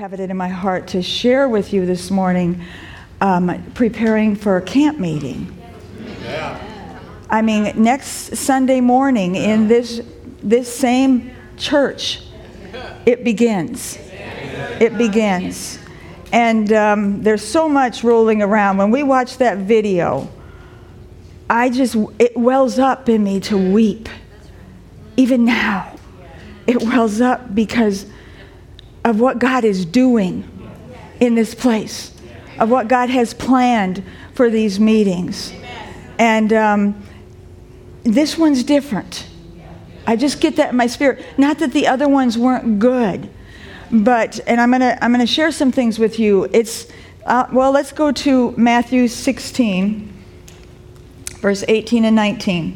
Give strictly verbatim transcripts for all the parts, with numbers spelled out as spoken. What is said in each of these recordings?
have it in my heart to share with you this morning, um, preparing for a camp meeting. Yeah. I mean, next Sunday morning in this this same church, it begins. It begins. And um, there's so much rolling around. When we watch that video, I just, it wells up in me to weep. Even now, it wells up because of what God is doing in this place, of what God has planned for these meetings. And um, this one's different. I just get that in my spirit. Not that the other ones weren't good, but, and I'm gonna I'm gonna share some things with you. It's, uh, well, let's go to Matthew sixteen, verse eighteen and nineteen.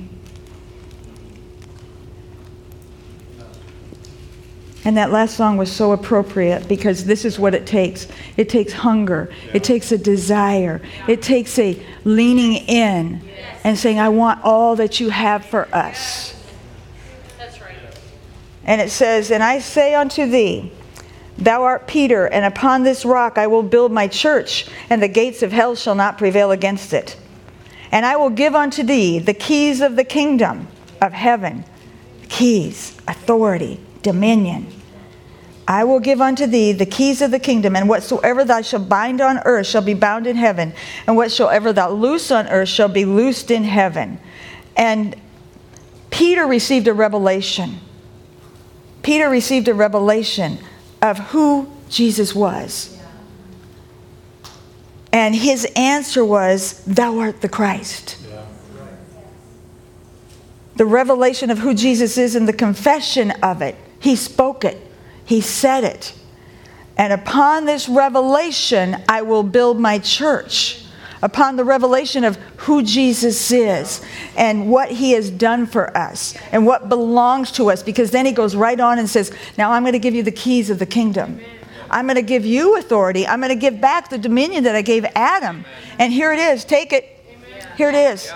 And that last song was so appropriate because this is what it takes. It takes hunger. It takes a desire. It takes a leaning in and saying, I want all that you have for us. That's right. And it says, and I say unto thee, thou art Peter, and upon this rock I will build my church, and the gates of hell shall not prevail against it. And I will give unto thee the keys of the kingdom of heaven. Keys, authority, dominion. I will give unto thee the keys of the kingdom, and whatsoever thou shalt bind on earth shall be bound in heaven, and whatsoever thou loose on earth shall be loosed in heaven. And Peter received a revelation. Peter received a revelation of who Jesus was. And his answer was, thou art the Christ. The revelation of who Jesus is and the confession of it. He spoke it. He said it. And upon this revelation, I will build my church. Upon the revelation of who Jesus is and what he has done for us and what belongs to us. Because then he goes right on and says, now I'm going to give you the keys of the kingdom. I'm going to give you authority. I'm going to give back the dominion that I gave Adam. And here it is. Take it. Here it is.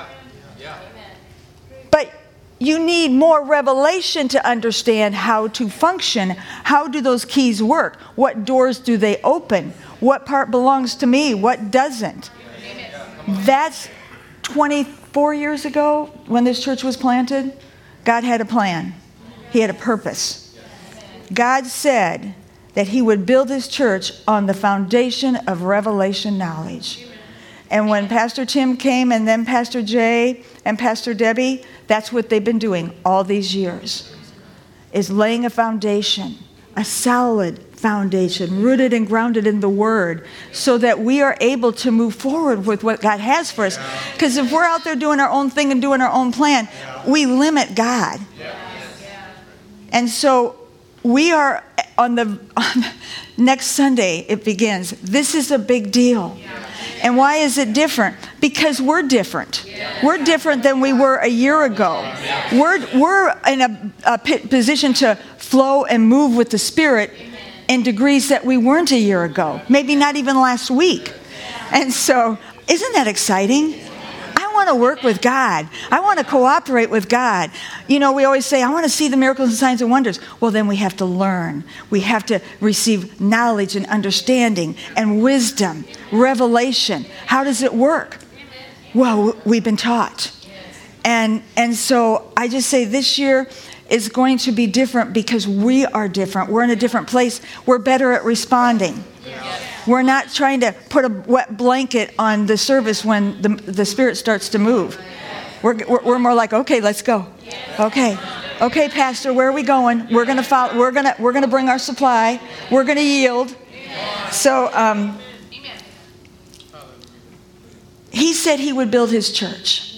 But you need more revelation to understand how to function. How do those keys work? What doors do they open? What part belongs to me? What doesn't? That's twenty-four years ago when this church was planted. God had a plan. He had a purpose. God said that he would build his church on the foundation of revelation knowledge. And when Pastor Tim came and then Pastor Jay and Pastor Debbie, that's what they've been doing all these years, is laying a foundation, a solid foundation, rooted and grounded in the Word, so that we are able to move forward with what God has for us. Because if we're out there doing our own thing and doing our own plan, we limit God. And so we are on the on next Sunday, it begins. This is a big deal. And why is it different? Because we're different. We're different than we were a year ago. We're, we're in a, a position to flow and move with the Spirit in degrees that we weren't a year ago. Maybe not even last week. And so, isn't that exciting? I want to work with God. I want to cooperate with God. You know, we always say, I want to see the miracles and signs and wonders. Well, then we have to learn. We have to receive knowledge and understanding and wisdom, revelation. How does it work? Well, we've been taught. And, and so I just say this year is going to be different because we are different. We're in a different place. We're better at responding. We're not trying to put a wet blanket on the service when the, the Spirit starts to move. We're, we're, we're more like, okay, let's go. Okay. Okay, Pastor, where are we going? We're going to follow, we're going to, we're going to bring our supply. We're going to yield. So, um, he said he would build his church.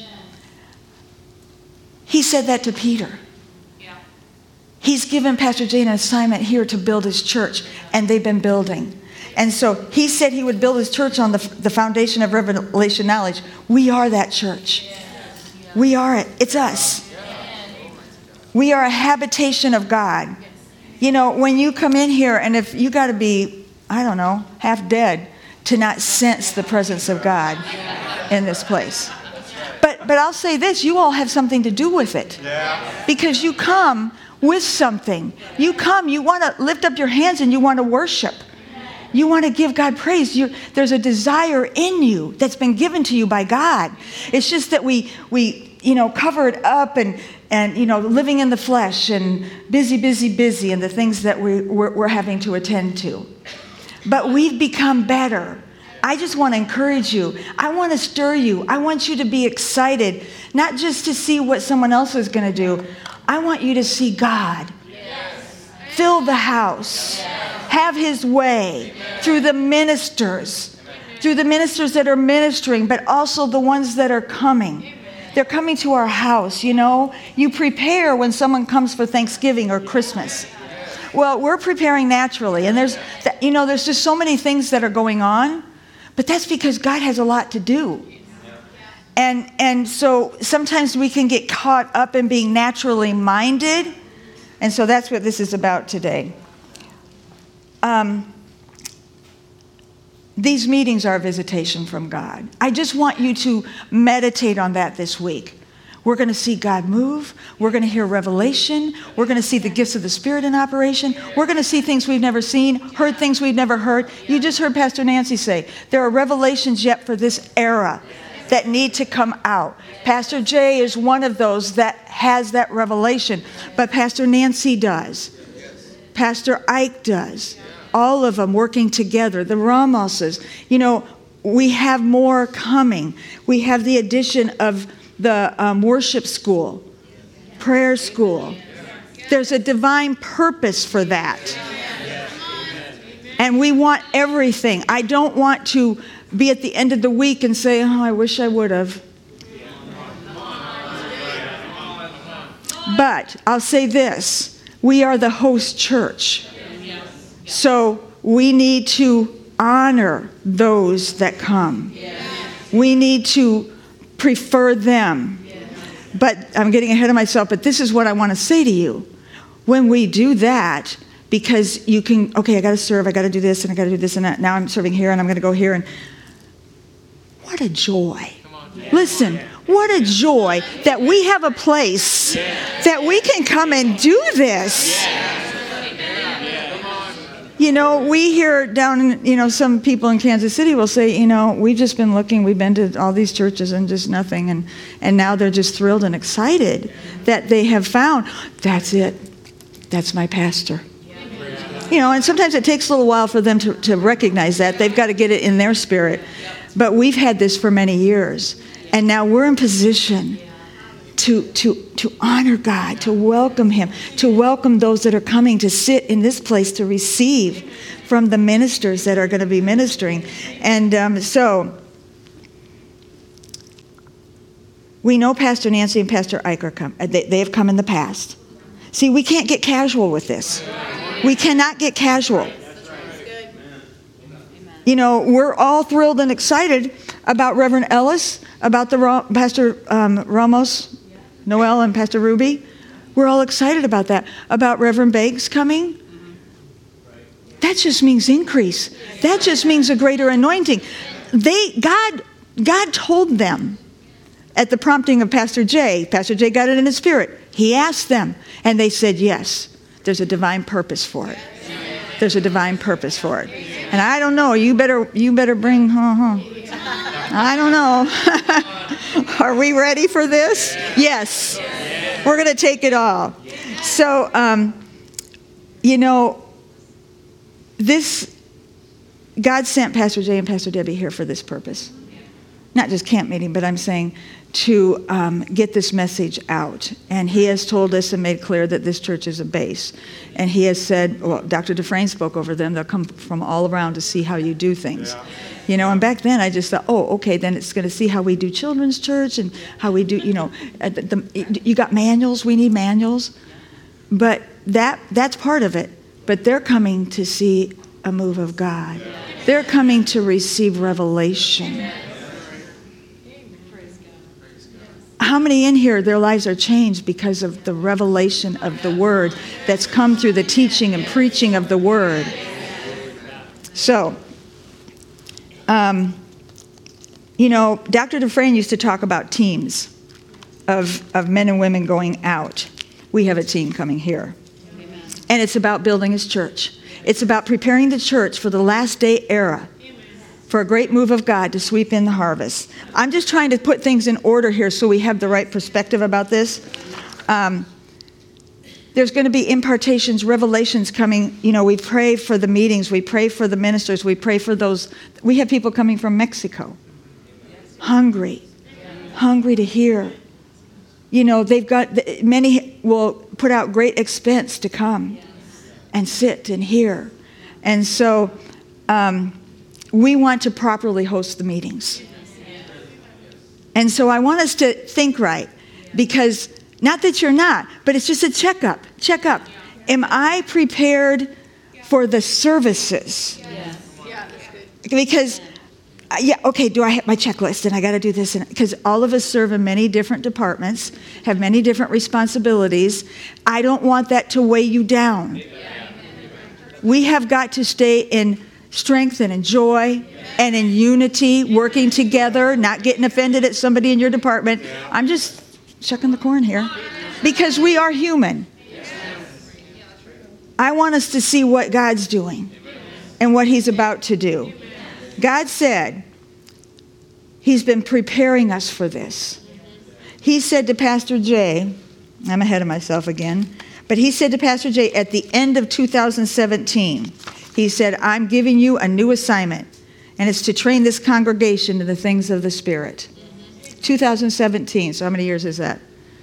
He said that to Peter. He's given Pastor Jay an assignment here to build his church, and they've been building. And so he said he would build his church on the, the foundation of revelation knowledge. We are that church. We are it. It's us. We are a habitation of God. You know, when you come in here, and if you got to be, I don't know, half dead to not sense the presence of God in this place. But but I'll say this, you all have something to do with it. Because you come with something. You come, you want to lift up your hands and you want to worship. You want to give God praise. You, there's a desire in you that's been given to you by God. It's just that we, we you know, cover it up and, and, you know, living in the flesh and busy, busy, busy and the things that we, we're, we're having to attend to. But we've become better. I just want to encourage you. I want to stir you. I want you to be excited, not just to see what someone else is going to do. I want you to see God. Yes. Fill the house. Yes. Have his way. Amen. Through the ministers. Amen. Through the ministers that are ministering, but also the ones that are coming. Amen. They're coming to our house, you know. You prepare when someone comes for Thanksgiving or Christmas. Well, we're preparing naturally. And there's, you know, there's just so many things that are going on. But that's because God has a lot to do. And and so sometimes we can get caught up in being naturally minded. And so that's what this is about today. Um, these meetings are a visitation from God. I just want you to meditate on that this week. We're going to see God move. We're going to hear revelation. We're going to see the gifts of the Spirit in operation. We're going to see things we've never seen, heard things we've never heard. You just heard Pastor Nancy say, there are revelations yet for this era that need to come out. Pastor Jay is one of those that has that revelation, but Pastor Nancy does. Pastor Ike does. All of them working together. The Ramoses. You know, we have more coming. We have the addition of the um, worship school, prayer school. There's a divine purpose for that. And we want everything. I don't want to be at the end of the week and say, oh, I wish I would have. But I'll say this. We are the host church. So we need to honor those that come. We need to prefer them. But I'm getting ahead of myself, but this is what I want to say to you. When we do that, because you can, okay, I got to serve, I got to do this, and I got to do this and that. Now I'm serving here, and I'm going to go here. And what a joy. Listen, what a joy that we have a place that we can come and do this. You know, we hear down in, you know, some people in Kansas City will say, you know, we've just been looking, we've been to all these churches and just nothing. And, and now they're just thrilled and excited that they have found, that's it. That's my pastor. You know, and sometimes it takes a little while for them to, to recognize that. They've got to get it in their spirit. But we've had this for many years. And now we're in position to, to, to honor God, to welcome him, to welcome those that are coming to sit in this place to receive from the ministers that are going to be ministering. And um, so we know Pastor Nancy and Pastor Ike are come. They, they have come in the past. See, we can't get casual with this. We cannot get casual. You know, we're all thrilled and excited about Reverend Ellis, about the Ra- Pastor um, Ramos, Noel, and Pastor Ruby. We're all excited about that. About Reverend Beggs coming. That just means increase. That just means a greater anointing. They, God, God told them at the prompting of Pastor Jay. Pastor Jay got it in his spirit. He asked them, and they said yes. There's a divine purpose for it. There's a divine purpose for it. And I don't know. You better, you better bring. Huh, huh. I don't know. Are we ready for this? Yes. We're going to take it all. So, um, you know, this, God sent Pastor Jay and Pastor Debbie here for this purpose. Not just camp meeting, but I'm saying to um, get this message out. And he has told us and made clear that this church is a base. And he has said, well, Doctor Dufresne spoke over them. They'll come from all around to see how you do things. Yeah. You know, and back then I just thought, oh, okay, then it's going to see how we do children's church and how we do, you know, the, the, you got manuals. We need manuals. But that that's part of it. But they're coming to see a move of God. They're coming to receive revelation. How many in here, their lives are changed because of the revelation of the Word that's come through the teaching and preaching of the Word? So, um, you know, Doctor Dufresne used to talk about teams of, of men and women going out. We have a team coming here. And it's about building his church. It's about preparing the church for the last day era, for a great move of God to sweep in the harvest. I'm just trying to put things in order here so we have the right perspective about this. Um, there's going to be impartations, revelations coming. You know, we pray for the meetings. We pray for the ministers. We pray for those. We have people coming from Mexico, hungry, hungry to hear. You know, they've got, many will put out great expense to come and sit and hear. And so um, we want to properly host the meetings. And so I want us to think right, because not that you're not, but it's just a checkup. Check up. Am I prepared for the services? Because, uh, yeah, okay, do I have my checklist and I got to do this? Because all of us serve in many different departments, have many different responsibilities. I don't want that to weigh you down. We have got to stay in strength and in joy and in unity, working together, not getting offended at somebody in your department. I'm just shucking the corn here, because we are human. I want us to see what God's doing and what he's about to do. God said he's been preparing us for this. He said to Pastor Jay, I'm ahead of myself again, but he said to Pastor Jay at the end of two thousand seventeen, he said, I'm giving you a new assignment, and it's to train this congregation in the things of the Spirit. two thousand seventeen, so how many years is that?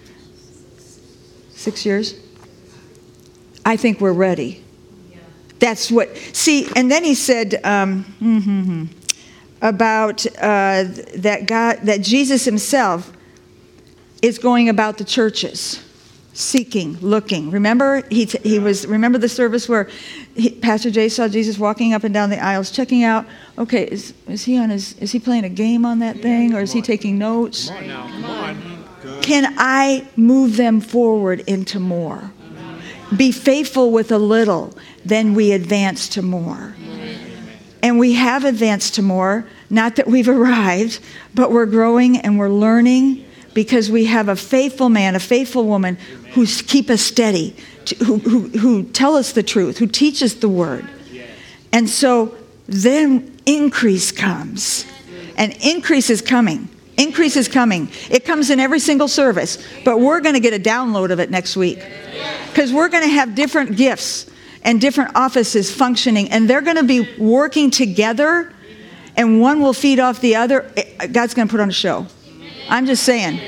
Six years? I think we're ready. That's what, see, and then he said um, mm-hmm, about uh, that God, that Jesus himself is going about the churches, seeking, looking. Remember, he t- he was. Remember the service where he, Pastor Jay saw Jesus walking up and down the aisles, checking out. Okay, is is he on his? Is he playing a game on that thing, or is he taking notes? Come on now, come on. Can I move them forward into more? Be faithful with a little, then we advance to more. And we have advanced to more. Not that we've arrived, but we're growing and we're learning, because we have a faithful man, a faithful woman who keep us steady, who, who, who tell us the truth, who teach us the word. And so then increase comes. And increase is coming. Increase is coming. It comes in every single service, but we're going to get a download of it next week, because we're going to have different gifts and different offices functioning, and they're going to be working together, and one will feed off the other. God's going to put on a show. I'm just saying.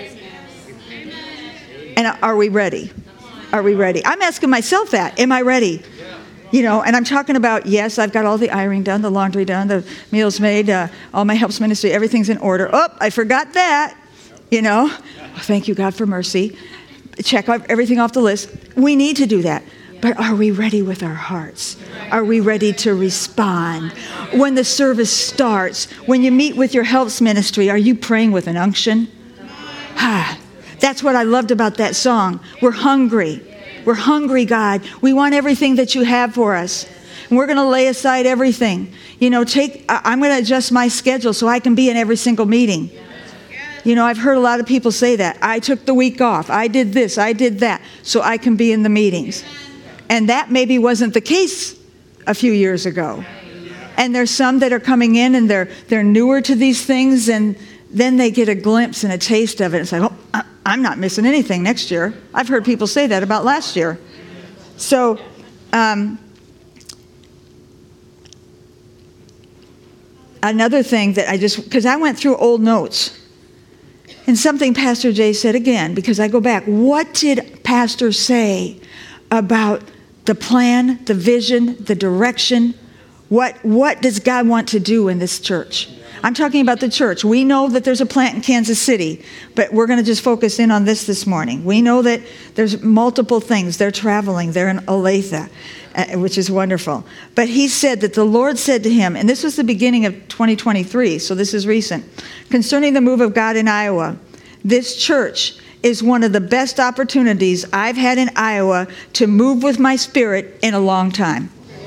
And are we ready? Are we ready? I'm asking myself that. Am I ready? You know, and I'm talking about, yes, I've got all the ironing done, the laundry done, the meals made, uh, all my helps ministry, everything's in order. Oh, I forgot that. You know, oh, thank you, God, for mercy. Check everything off the list. We need to do that. But are we ready with our hearts? Are we ready to respond? When the service starts, when you meet with your helps ministry, are you praying with an unction? Ah, that's what I loved about that song. We're hungry. We're hungry, God. We want everything that you have for us. And we're going to lay aside everything. You know, take. I'm going to adjust my schedule so I can be in every single meeting. You know, I've heard a lot of people say that. I took the week off. I did this. I did that. So I can be in the meetings. And that maybe wasn't the case a few years ago. And there's some that are coming in and they're they're newer to these things, and then they get a glimpse and a taste of it. It's like, oh, I'm not missing anything next year. I've heard people say that about last year. So, um, another thing that I just, because I went through old notes, and something Pastor Jay said again, because I go back, what did Pastor say about the plan, the vision, the direction? What, what does God want to do in this church? I'm talking about the church. We know that there's a plant in Kansas City, but we're going to just focus in on this this morning. We know that there's multiple things. They're traveling. They're in Olathe, uh, which is wonderful. But he said that the Lord said to him, and this was the beginning of twenty twenty-three, so this is recent, concerning the move of God in Iowa, this church is one of the best opportunities I've had in Iowa to move with my spirit in a long time.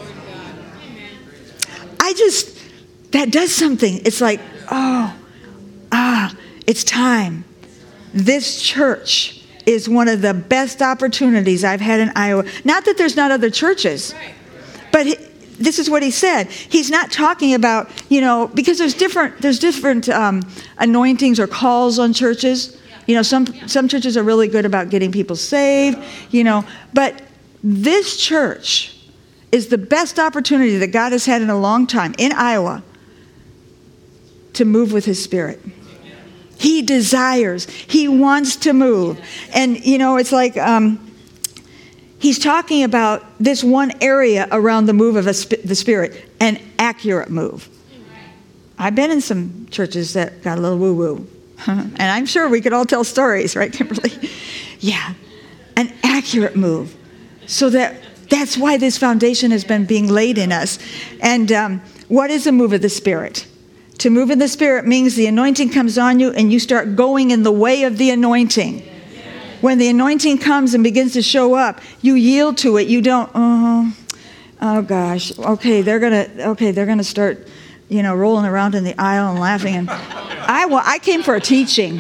I just... That does something. It's like, oh, ah, it's time. This church is one of the best opportunities I've had in Iowa. Not that there's not other churches, but this is what he said. He's not talking about, you know, because there's different, there's different um, anointings or calls on churches. You know, some, some churches are really good about getting people saved, you know, but this church is the best opportunity that God has had in a long time in Iowa to move with his Spirit. He desires, he wants to move. And, you know, it's like um, he's talking about this one area around the move of a sp- the Spirit, an accurate move. I've been in some churches that got a little woo-woo. And I'm sure we could all tell stories, right, Kimberly? Yeah, an accurate move. So that that's why this foundation has been being laid in us. And um, what is a move of the Spirit? To move in the Spirit means the anointing comes on you and you start going in the way of the anointing. When the anointing comes and begins to show up, you yield to it. You don't, oh, oh gosh, okay, they're gonna, okay, they're gonna start, you know, rolling around in the aisle and laughing. And I, well, I came for a teaching.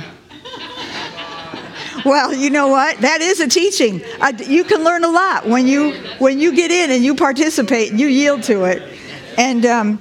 Well, you know what? That is a teaching. Uh, you can learn a lot when you when you get in and you participate and you yield to it. And um,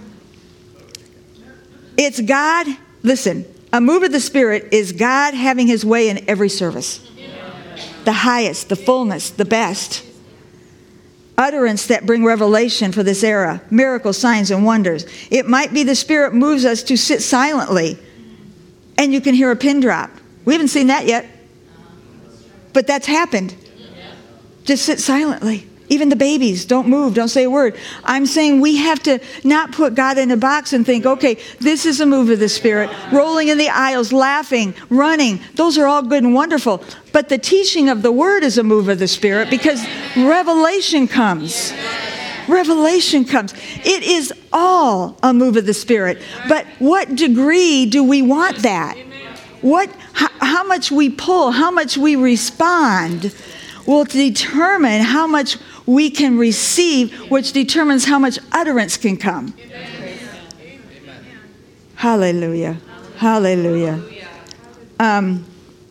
it's God. Listen, a move of the Spirit is God having his way in every service. The highest, the fullness, the best. Utterance that bring revelation for this era. Miracles, signs, and wonders. It might be the Spirit moves us to sit silently and you can hear a pin drop. We haven't seen that yet. But that's happened. Just sit silently. Even the babies, don't move, don't say a word. I'm saying we have to not put God in a box and think, okay, this is a move of the Spirit. Rolling in the aisles, laughing, running. Those are all good and wonderful. But the teaching of the Word is a move of the Spirit because revelation comes. Revelation comes. It is all a move of the Spirit. But what degree do we want that? What, how, how much we pull, how much we respond will determine how much we can receive, which determines how much utterance can come. Amen. Hallelujah. Hallelujah. Um,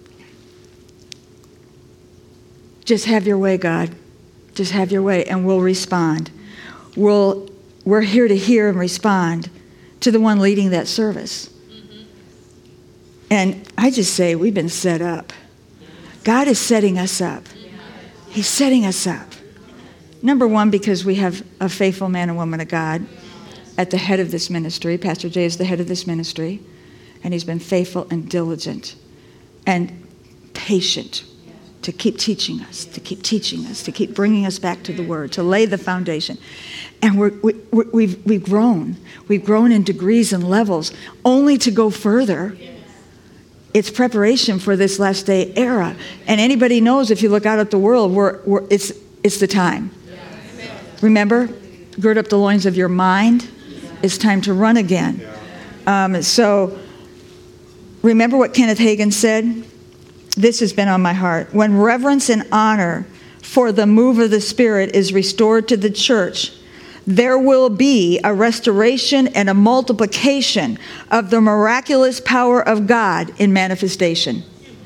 just have your way, God. Just have your way, and we'll respond. We'll, we're here to hear and respond to the one leading that service. And I just say we've been set up. God is setting us up. He's setting us up. Number one, because we have a faithful man and woman of God at the head of this ministry. Pastor Jay is the head of this ministry. And he's been faithful and diligent and patient to keep teaching us, to keep teaching us, to keep bringing us back to the Word, to lay the foundation. And we're, we, we've, we've grown. We've grown in degrees and levels only to go further. It's preparation for this last day era. And anybody knows if you look out at the world, we're, we're, it's, it's the time. Remember, gird up the loins of your mind. It's time to run again. Um, so remember what Kenneth Hagin said? This has been on my heart. When reverence and honor for the move of the Spirit is restored to the church, there will be a restoration and a multiplication of the miraculous power of God in manifestation.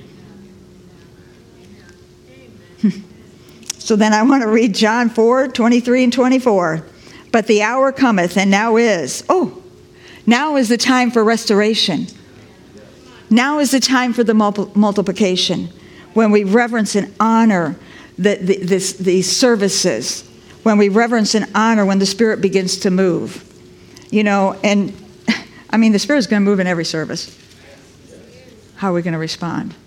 So then I want to read John four, twenty-three and twenty-four. But the hour cometh, and now is. Oh, now is the time for restoration. Now is the time for the multiplication. When we reverence and honor the, the, this, these services. When we reverence and honor when the Spirit begins to move. You know, and I mean, the Spirit's going to move in every service. How are we going to respond?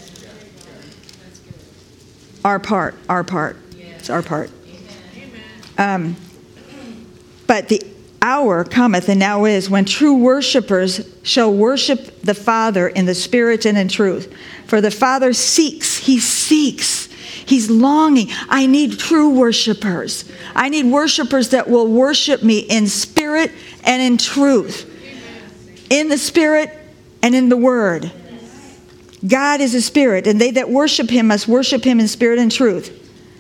Our part, our part. It's our part. Um, but the hour cometh, and now is, when true worshipers shall worship the Father in the Spirit and in truth. For the Father seeks, He seeks. He's longing. I need true worshipers. I need worshipers that will worship me in spirit and in truth. In the Spirit and in the Word. God is a spirit, and they that worship Him must worship Him in spirit and truth.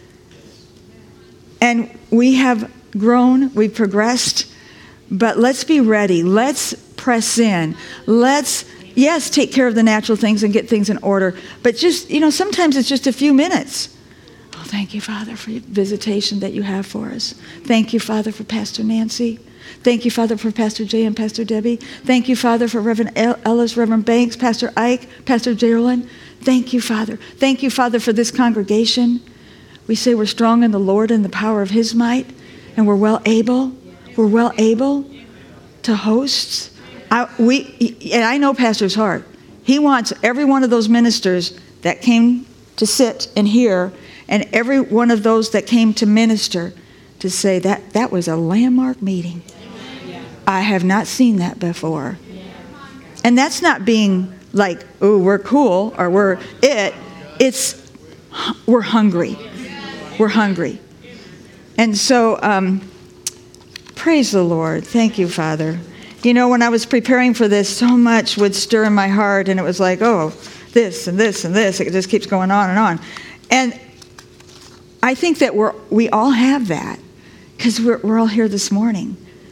And we have grown, we've progressed, but let's be ready. Let's press in. Let's, yes, take care of the natural things and get things in order. But just, you know, sometimes it's just a few minutes. thank you, Father, for your visitation that you have for us. Thank you, Father, for Pastor Nancy. Thank you, Father, for Pastor Jay and Pastor Debbie. Thank you, Father, for Reverend Ellis, Reverend Banks, Pastor Ike, Pastor Geraldine. Thank you, Father. Thank you, Father, for this congregation. We say we're strong in the Lord and the power of his might, and we're well able. We're well able to host. I, we, and I know Pastor's heart. He wants every one of those ministers that came to sit and hear, and every one of those that came to minister, to say that that was a landmark meeting. I have not seen that before. And that's not being like, oh, we're cool or we're it. It's, we're hungry. We're hungry. And so, um, praise the Lord. Thank you, Father. You know, when I was preparing for this, so much would stir in my heart, and it was like, oh, this and this and this. It just keeps going on and on. And I think that we're we all have that, because we're we're all here this morning.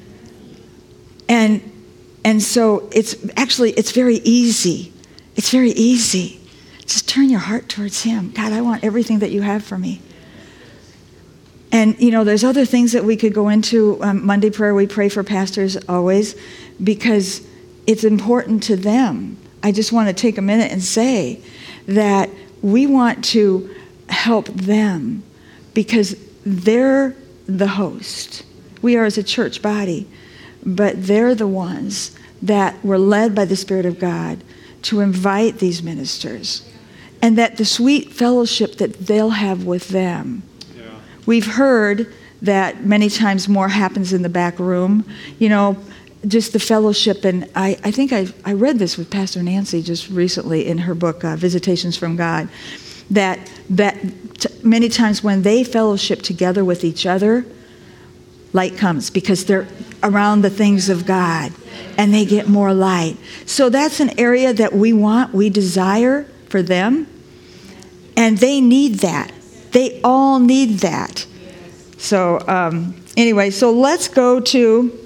And and so it's actually it's very easy. It's very easy. Just turn your heart towards him. God, I want everything that you have for me. And, you know, there's other things that we could go into. Um, Monday prayer, we pray for pastors always because it's important to them. I just want to take a minute and say that we want to help them because they're the host. We are as a church body, but they're the ones that were led by the Spirit of God to invite these ministers, and that the sweet fellowship that they'll have with them. We've heard that many times more happens in the back room, you know, just the fellowship. And I, I think I I read this with Pastor Nancy just recently in her book, uh, Visitations from God, that that t- many times when they fellowship together with each other, light comes because they're around the things of God and they get more light. So that's an area that we want, we desire for them, and they need that. They all need that. So um, anyway, so let's go to,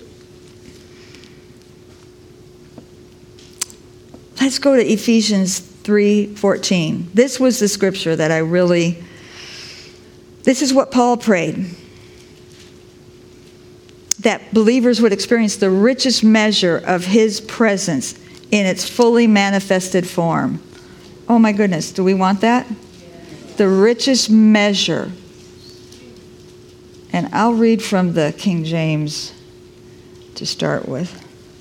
let's go to Ephesians three fourteen. This was the scripture that I really, this is what Paul prayed. That believers would experience the richest measure of his presence in its fully manifested form. Oh my goodness, do we want that? The richest measure. And I'll read from the King James to start with.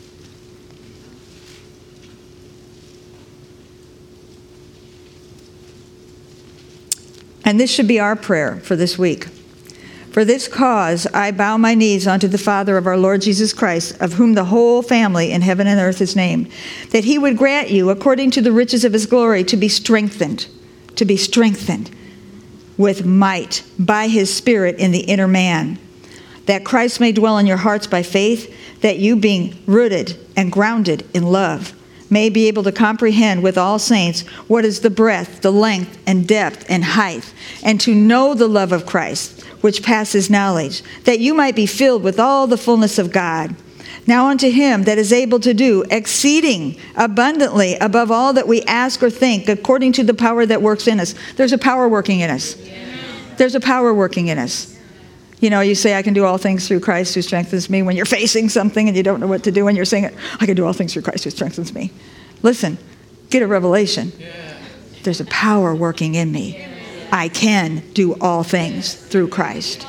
And this should be our prayer for this week. For this cause I bow my knees unto the Father of our Lord Jesus Christ, of whom the whole family in heaven and earth is named, that he would grant you, according to the riches of his glory, to be strengthened to be strengthened with might by his Spirit in the inner man, that Christ may dwell in your hearts by faith, that you, being rooted and grounded in love, may be able to comprehend with all saints what is the breadth, the length, and depth, and height, and to know the love of Christ, which passes knowledge, that you might be filled with all the fullness of God. Now unto him that is able to do exceeding abundantly above all that we ask or think, according to the power that works in us. There's a power working in us. There's a power working in us. You know, you say, I can do all things through Christ who strengthens me. When you're facing something and you don't know what to do, and you're saying, I can do all things through Christ who strengthens me. Listen, get a revelation. There's a power working in me. I can do all things through Christ.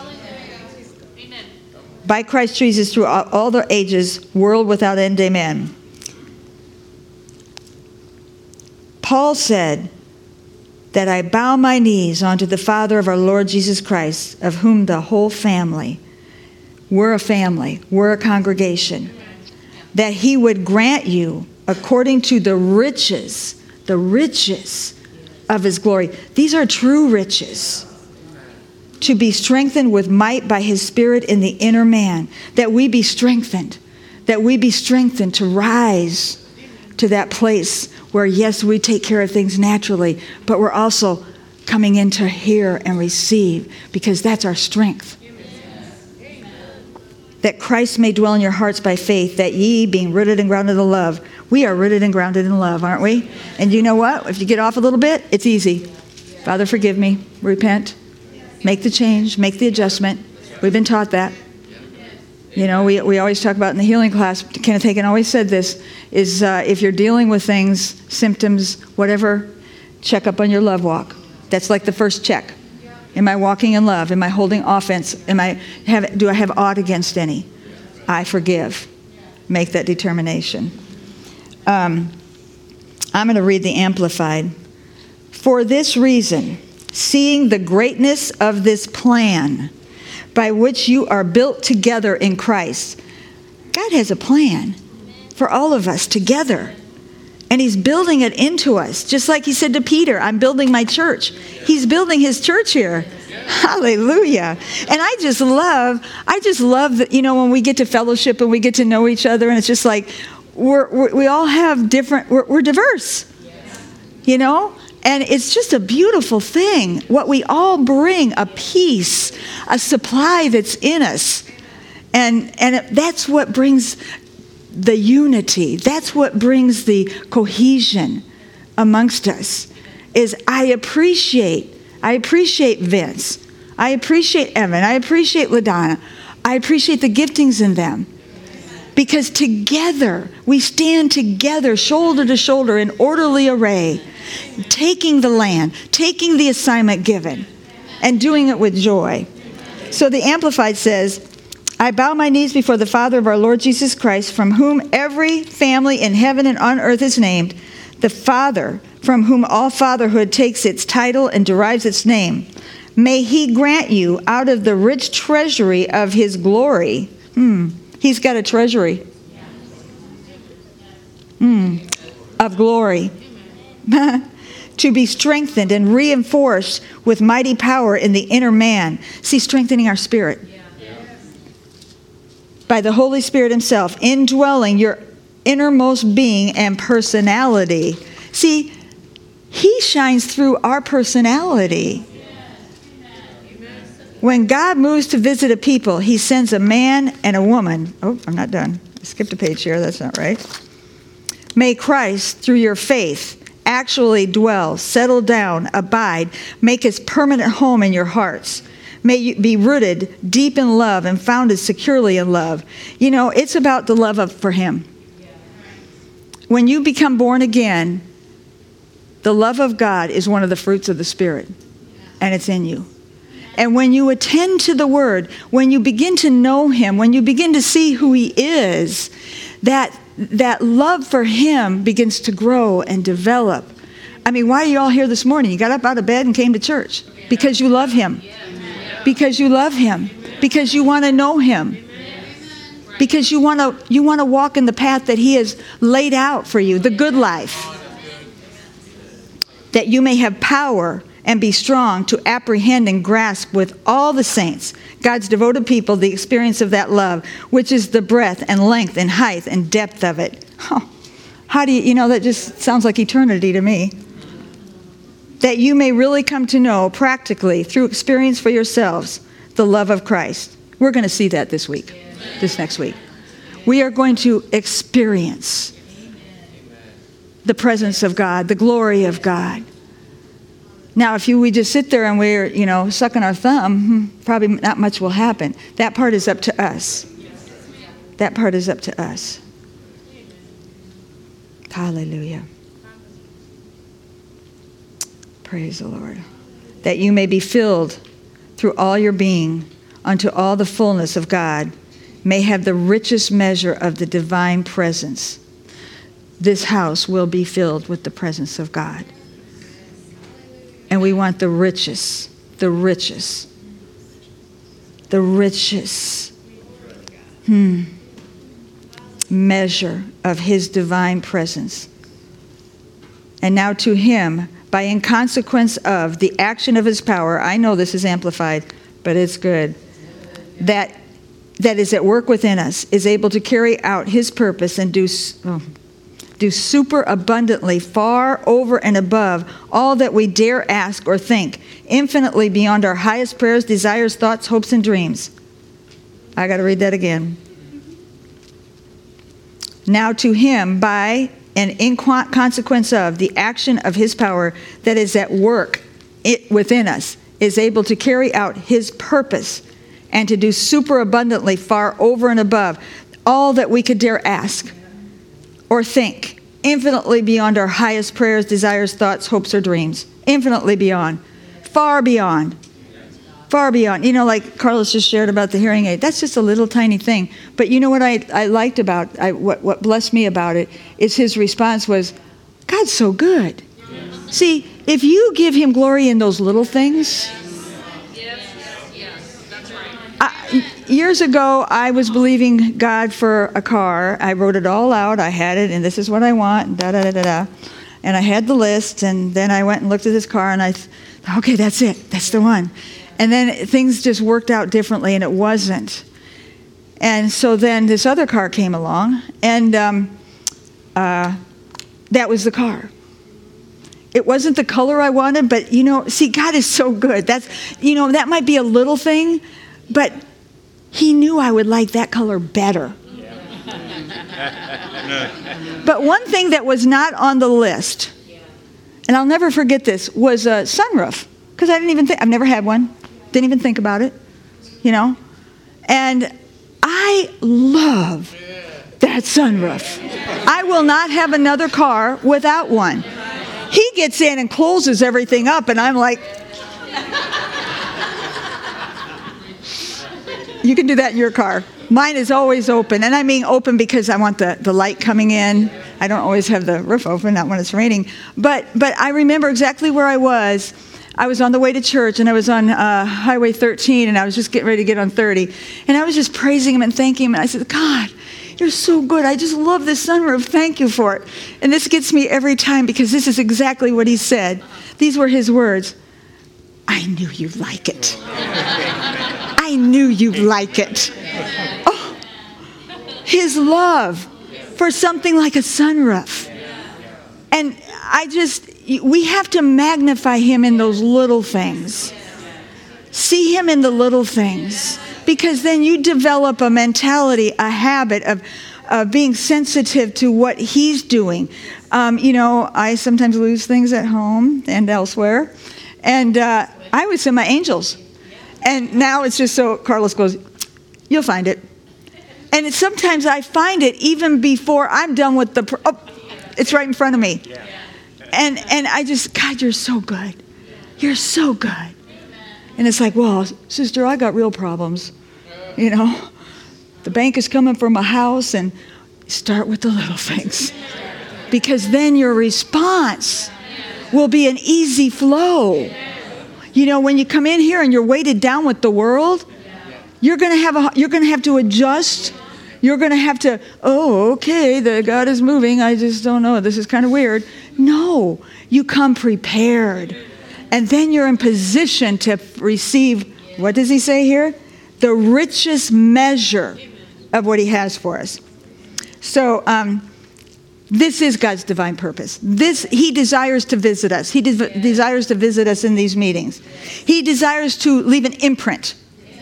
By Christ Jesus, through all the ages, world without end, amen. Paul said that I bow my knees unto the Father of our Lord Jesus Christ, of whom the whole family, we're a family, we're a congregation, that he would grant you, according to the riches, the riches of his glory. These are true riches. To be strengthened with might by his Spirit in the inner man, that we be strengthened, that we be strengthened to rise to that place where, yes, we take care of things naturally, but we're also coming in to hear and receive, because that's our strength. Amen. That Christ may dwell in your hearts by faith, that ye, being rooted and grounded in love. We are rooted and grounded in love, aren't we? And you know what? If you get off a little bit, it's easy. Father, forgive me. Repent. Make the change, make the adjustment. We've been taught that. You know, we, we always talk about in the healing class, Kenneth Hagin always said this, is uh, if you're dealing with things, symptoms, whatever, check up on your love walk. That's like the first check. Am I walking in love? Am I holding offense? Am I have, do I have aught against any? I forgive. Make that determination. Um, I'm going to read the Amplified. For this reason, seeing the greatness of this plan by which you are built together in Christ. God has a plan for all of us together. And he's building it into us. Just like he said to Peter, I'm building my church. He's building his church here. Hallelujah. And I just love, I just love that, you know, when we get to fellowship and we get to know each other and it's just like, we're, we're we all have different, we're, we're diverse, you know? And it's just a beautiful thing. What we all bring, a peace, a supply that's in us. And, and it, that's what brings the unity. That's what brings the cohesion amongst us. Is I appreciate, I appreciate Vince. I appreciate Evan. I appreciate LaDonna. I appreciate the giftings in them. Because together, we stand together, shoulder to shoulder, in orderly array, taking the land, taking the assignment given, and doing it with joy. So the Amplified says, I bow my knees before the Father of our Lord Jesus Christ, from whom every family in heaven and on earth is named, the Father from whom all fatherhood takes its title and derives its name. May he grant you out of the rich treasury of his glory. Hmm. He's got a treasury mm, of glory to be strengthened and reinforced with mighty power in the inner man. See, strengthening our spirit. By the Holy Spirit himself, indwelling your innermost being and personality. See, he shines through our personality. When God moves to visit a people, he sends a man and a woman. Oh, I'm not done. I skipped a page here. That's not right. May Christ, through your faith, actually dwell, settle down, abide, make his permanent home in your hearts. May you be rooted deep in love and founded securely in love. You know, it's about the love of, for him. When you become born again, the love of God is one of the fruits of the Spirit, and it's in you. And when you attend to the Word, when you begin to know him, when you begin to see who he is, that, that love for him begins to grow and develop. I mean, why are you all here this morning? You got up out of bed and came to church because you love him. Because you love him. Because you want to know him. Because you want to you want to walk in the path that he has laid out for you, the good life. That you may have power and be strong to apprehend and grasp with all the saints, God's devoted people, the experience of that love, which is the breadth and length and height and depth of it. Oh, how do you, you know, that just sounds like eternity to me. That you may really come to know practically through experience for yourselves the love of Christ. We're going to see that this week, this next week. We are going to experience the presence of God, the glory of God. Now, if you, we just sit there and we're, you know, sucking our thumb, probably not much will happen. That part is up to us. That part is up to us. Hallelujah. Praise the Lord. That you may be filled through all your being unto all the fullness of God, may have the richest measure of the divine presence. This house will be filled with the presence of God. And we want the richest, the richest, the richest hmm, measure of his divine presence. And now to him, by in consequence of the action of his power, I know this is amplified, but it's good, that that is at work within us, is able to carry out his purpose and do oh, do super abundantly, far over and above all that we dare ask or think, infinitely beyond our highest prayers, desires, thoughts, hopes, and dreams. I got to read that again. Now to him, by and in consequence of the action of his power that is at work it, within us, is able to carry out his purpose and to do super abundantly far over and above all that we could dare ask or think, infinitely beyond our highest prayers, desires, thoughts, hopes, or dreams. Infinitely beyond. Far beyond. Far beyond. You know, like Carlos just shared about the hearing aid. That's just a little tiny thing. But you know what I, I liked about, I, what, what blessed me about it, is his response was, God's so good. Yes. See, if you give him glory in those little things. Yes. Yes. That's right. I, years ago, I was believing God for a car. I wrote it all out. I had it, and this is what I want, and da da da da da. And I had the list, and then I went and looked at this car, and I thought, okay, that's it. That's the one. And then things just worked out differently, and it wasn't. And so then this other car came along, and um, uh, that was the car. It wasn't the color I wanted, but, you know, see, God is so good. That's, you know, that might be a little thing, but he knew I would like that color better. But one thing that was not on the list, and I'll never forget this, was a sunroof. Because I didn't even think, I've never had one. Didn't even think about it, you know. And I love that sunroof. I will not have another car without one. He gets in and closes everything up, and I'm like, you can do that in your car. Mine is always open, and I mean open because I want the, the light coming in. I don't always have the roof open, not when it's raining. But but I remember exactly where I was. I was on the way to church, and I was on uh, Highway thirteen, and I was just getting ready to get on thirty. And I was just praising him and thanking him, and I said, God, you're so good. I just love this sunroof. Thank you for it. And this gets me every time because this is exactly what he said. These were his words. I knew you'd like it. I knew you'd like it. Oh, his love for something like a sunroof. And I just, we have to magnify him in those little things. See him in the little things. Because then you develop a mentality, a habit of, of being sensitive to what he's doing. Um, you know, I sometimes lose things at home and elsewhere. And uh, I would send my angels. And now it's just so, Carlos goes, you'll find it. And it's, sometimes I find it even before I'm done with the, pro- oh, it's right in front of me. And and I just, God, you're so good. You're so good. And it's like, well, sister, I got real problems. You know, the bank is coming for my house, and start with the little things. Because then your response will be an easy flow. You know, when you come in here and you're weighted down with the world, you're going to have a, you're going to have to adjust. You're going to have to, oh, okay, the God is moving. I just don't know. This is kind of weird. No, you come prepared. And then you're in position to receive, what does he say here? The richest measure of what he has for us. So um, this is God's divine purpose. This, he desires to visit us. He de- desires to visit us in these meetings. He desires to leave an imprint.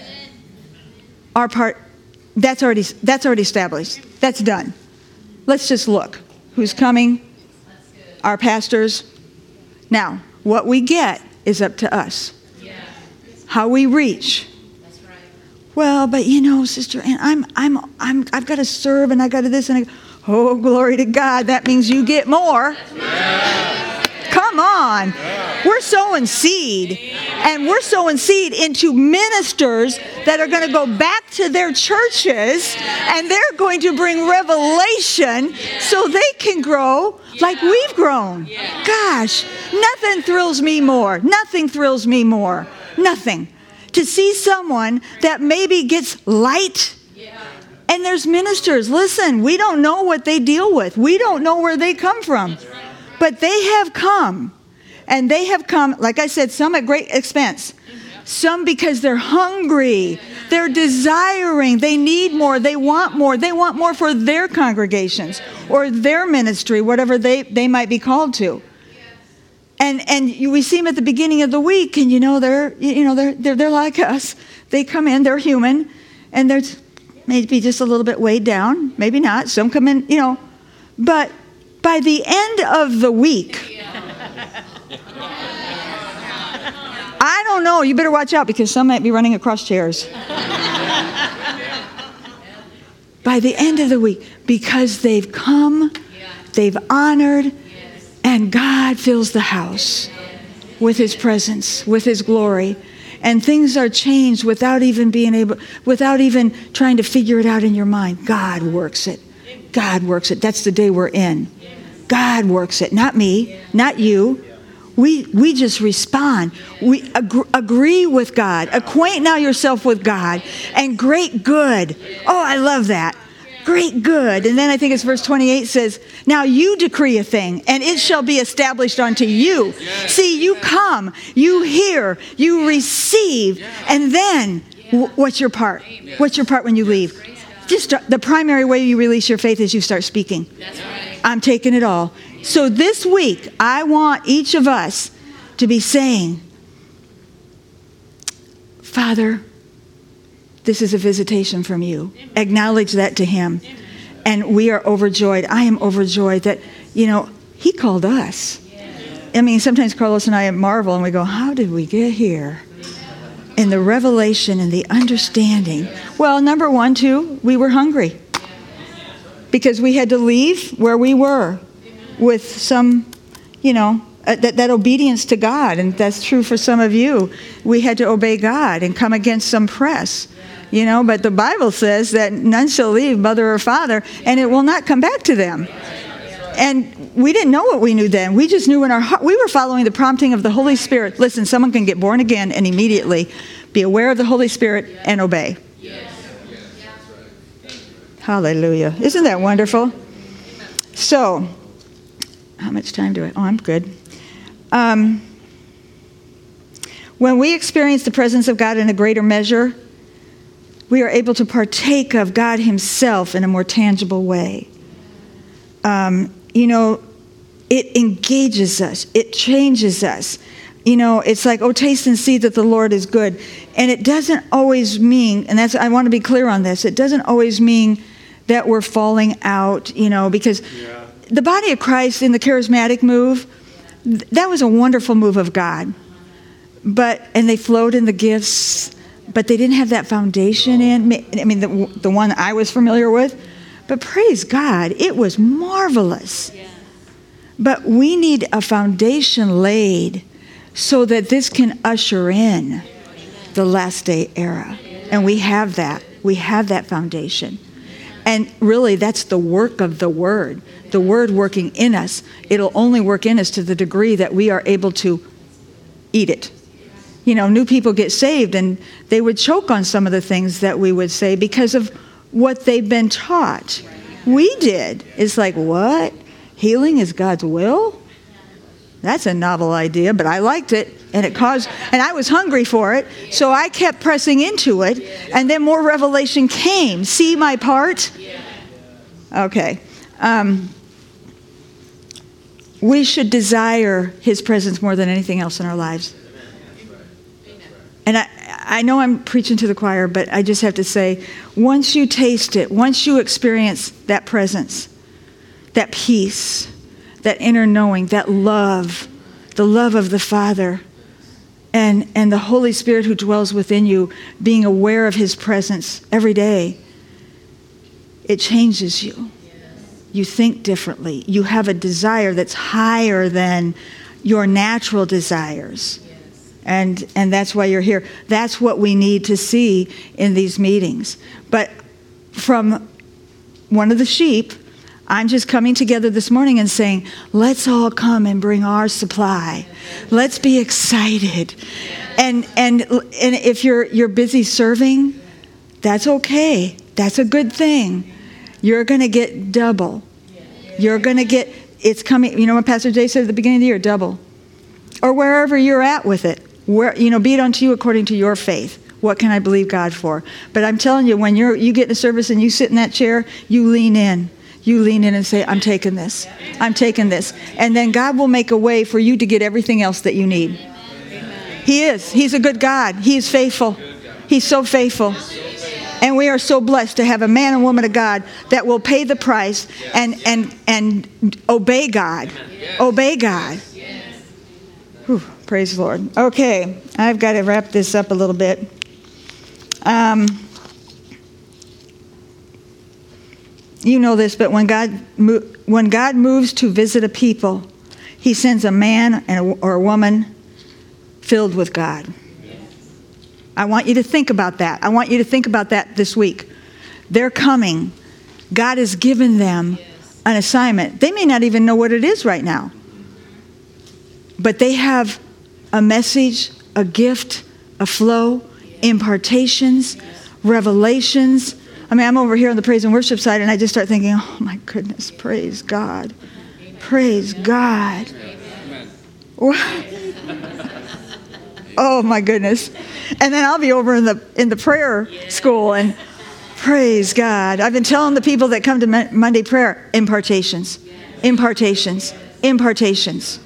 Our part, that's already, that's already established. That's done. Let's just look. Who's coming? Our pastors. Now, what we get is up to us. How we reach. Well, but you know, Sister Ann, I'm, I'm, I'm, I've got to serve, and I got to this, and I, oh, glory to God. That means you get more. Yeah. Come on. Yeah. We're sowing seed, and we're sowing seed into ministers that are going to go back to their churches, and they're going to bring revelation so they can grow like we've grown. Gosh, nothing thrills me more. Nothing thrills me more. Nothing. To see someone that maybe gets light. And there's ministers. Listen, we don't know what they deal with. We don't know where they come from. But they have come. And they have come, like I said, some at great expense. Some because they're hungry. They're desiring. They need more. They want more. They want more for their congregations or their ministry, whatever they, they might be called to. And and you, we see them at the beginning of the week, and you know they're you know they're they're they're like us. They come in, they're human, and they're maybe just a little bit weighed down, maybe not. Some come in, you know, but by the end of the week, I don't know. You better watch out because some might be running across chairs. By the end of the week, because they've come, they've honored, and God fills the house with his presence, with his glory. And things are changed without even being able, without even trying to figure it out in your mind. God works it. God works it. That's the day we're in. God works it. Not me, not you. We we just respond. We ag- agree with God. Acquaint now yourself with God. And great good. Oh, I love that. Great good. And then I think it's verse twenty-eight says, now you decree a thing, and it shall be established unto you. Yes. See, you come, you hear, you receive, and then w- what's your part? What's your part when you leave? Just uh, the primary way you release your faith is you start speaking. That's right. I'm taking it all. So this week, I want each of us to be saying, Father, this is a visitation from you. Acknowledge that to him. And we are overjoyed. I am overjoyed that, you know, he called us. I mean, sometimes Carlos and I marvel and we go, how did we get here? In the revelation and the understanding. Well, number one, too, we were hungry. Because we had to leave where we were with some, you know, uh, that, that obedience to God. And that's true for some of you. We had to obey God and come against some press. You know, but the Bible says that none shall leave mother or father, and it will not come back to them. And we didn't know what we knew then. We just knew in our heart, we were following the prompting of the Holy Spirit. Listen, someone can get born again and immediately be aware of the Holy Spirit and obey. Hallelujah. Isn't that wonderful? So, how much time do I? Oh, I'm good. Um, when we experience the presence of God in a greater measure, we are able to partake of God himself in a more tangible way. Um, you know, it engages us. It changes us. You know, it's like, oh, taste and see that the Lord is good. And it doesn't always mean, and that's, I want to be clear on this, it doesn't always mean that we're falling out, you know, because yeah. the body of Christ in the charismatic move, that was a wonderful move of God. But, and they flowed in the gifts, but they didn't have that foundation in. I mean, the, the one I was familiar with. But praise God, it was marvelous. Yeah. But we need a foundation laid so that this can usher in the last day era. And we have that. We have that foundation. And really, that's the work of the Word. The Word working in us. It'll only work in us to the degree that we are able to eat it. You know, new people get saved and they would choke on some of the things that we would say because of what they've been taught. We did. It's like, what? Healing is God's will? That's a novel idea, but I liked it. And it caused, and I was hungry for it. So I kept pressing into it. And then more revelation came. See my part? Okay. Um, we should desire his presence more than anything else in our lives. And I, I know I'm preaching to the choir, but I just have to say, once you taste it, once you experience that presence, that peace, that inner knowing, that love, the love of the Father, and, and the Holy Spirit who dwells within you, being aware of his presence every day, it changes you. You think differently. You have a desire that's higher than your natural desires. And and that's why you're here. That's what we need to see in these meetings. But from one of the sheep, I'm just coming together this morning and saying, let's all come and bring our supply. Let's be excited. And and and if you're you're busy serving, that's okay. That's a good thing. You're going to get double. You're going to get, it's coming, you know what Pastor Jay said at the beginning of the year, double. Or wherever you're at with it. Where, you know, be it unto you according to your faith. What can I believe God for? But I'm telling you, when you're you get in a service and you sit in that chair, you lean in. You lean in and say, I'm taking this. I'm taking this. And then God will make a way for you to get everything else that you need. He is. He's a good God. He is faithful. He's so faithful. And we are so blessed to have a man and woman of God that will pay the price and and and obey God. Obey God. Whew. Praise the Lord. Okay, I've got to wrap this up a little bit. Um, you know this, but when God mo- when God moves to visit a people, he sends a man and a, or a woman filled with God. I want you to think about that. I want you to think about that this week. They're coming. God has given them an assignment. They may not even know what it is right now. But they have a message, a gift, a flow, impartations, revelations. I mean, I'm over here on the praise and worship side, and I just start thinking, oh my goodness, praise God. Praise God. Oh my goodness. And then I'll be over in the in the prayer school and praise God. I've been telling the people that come to Monday prayer, impartations, impartations, impartations.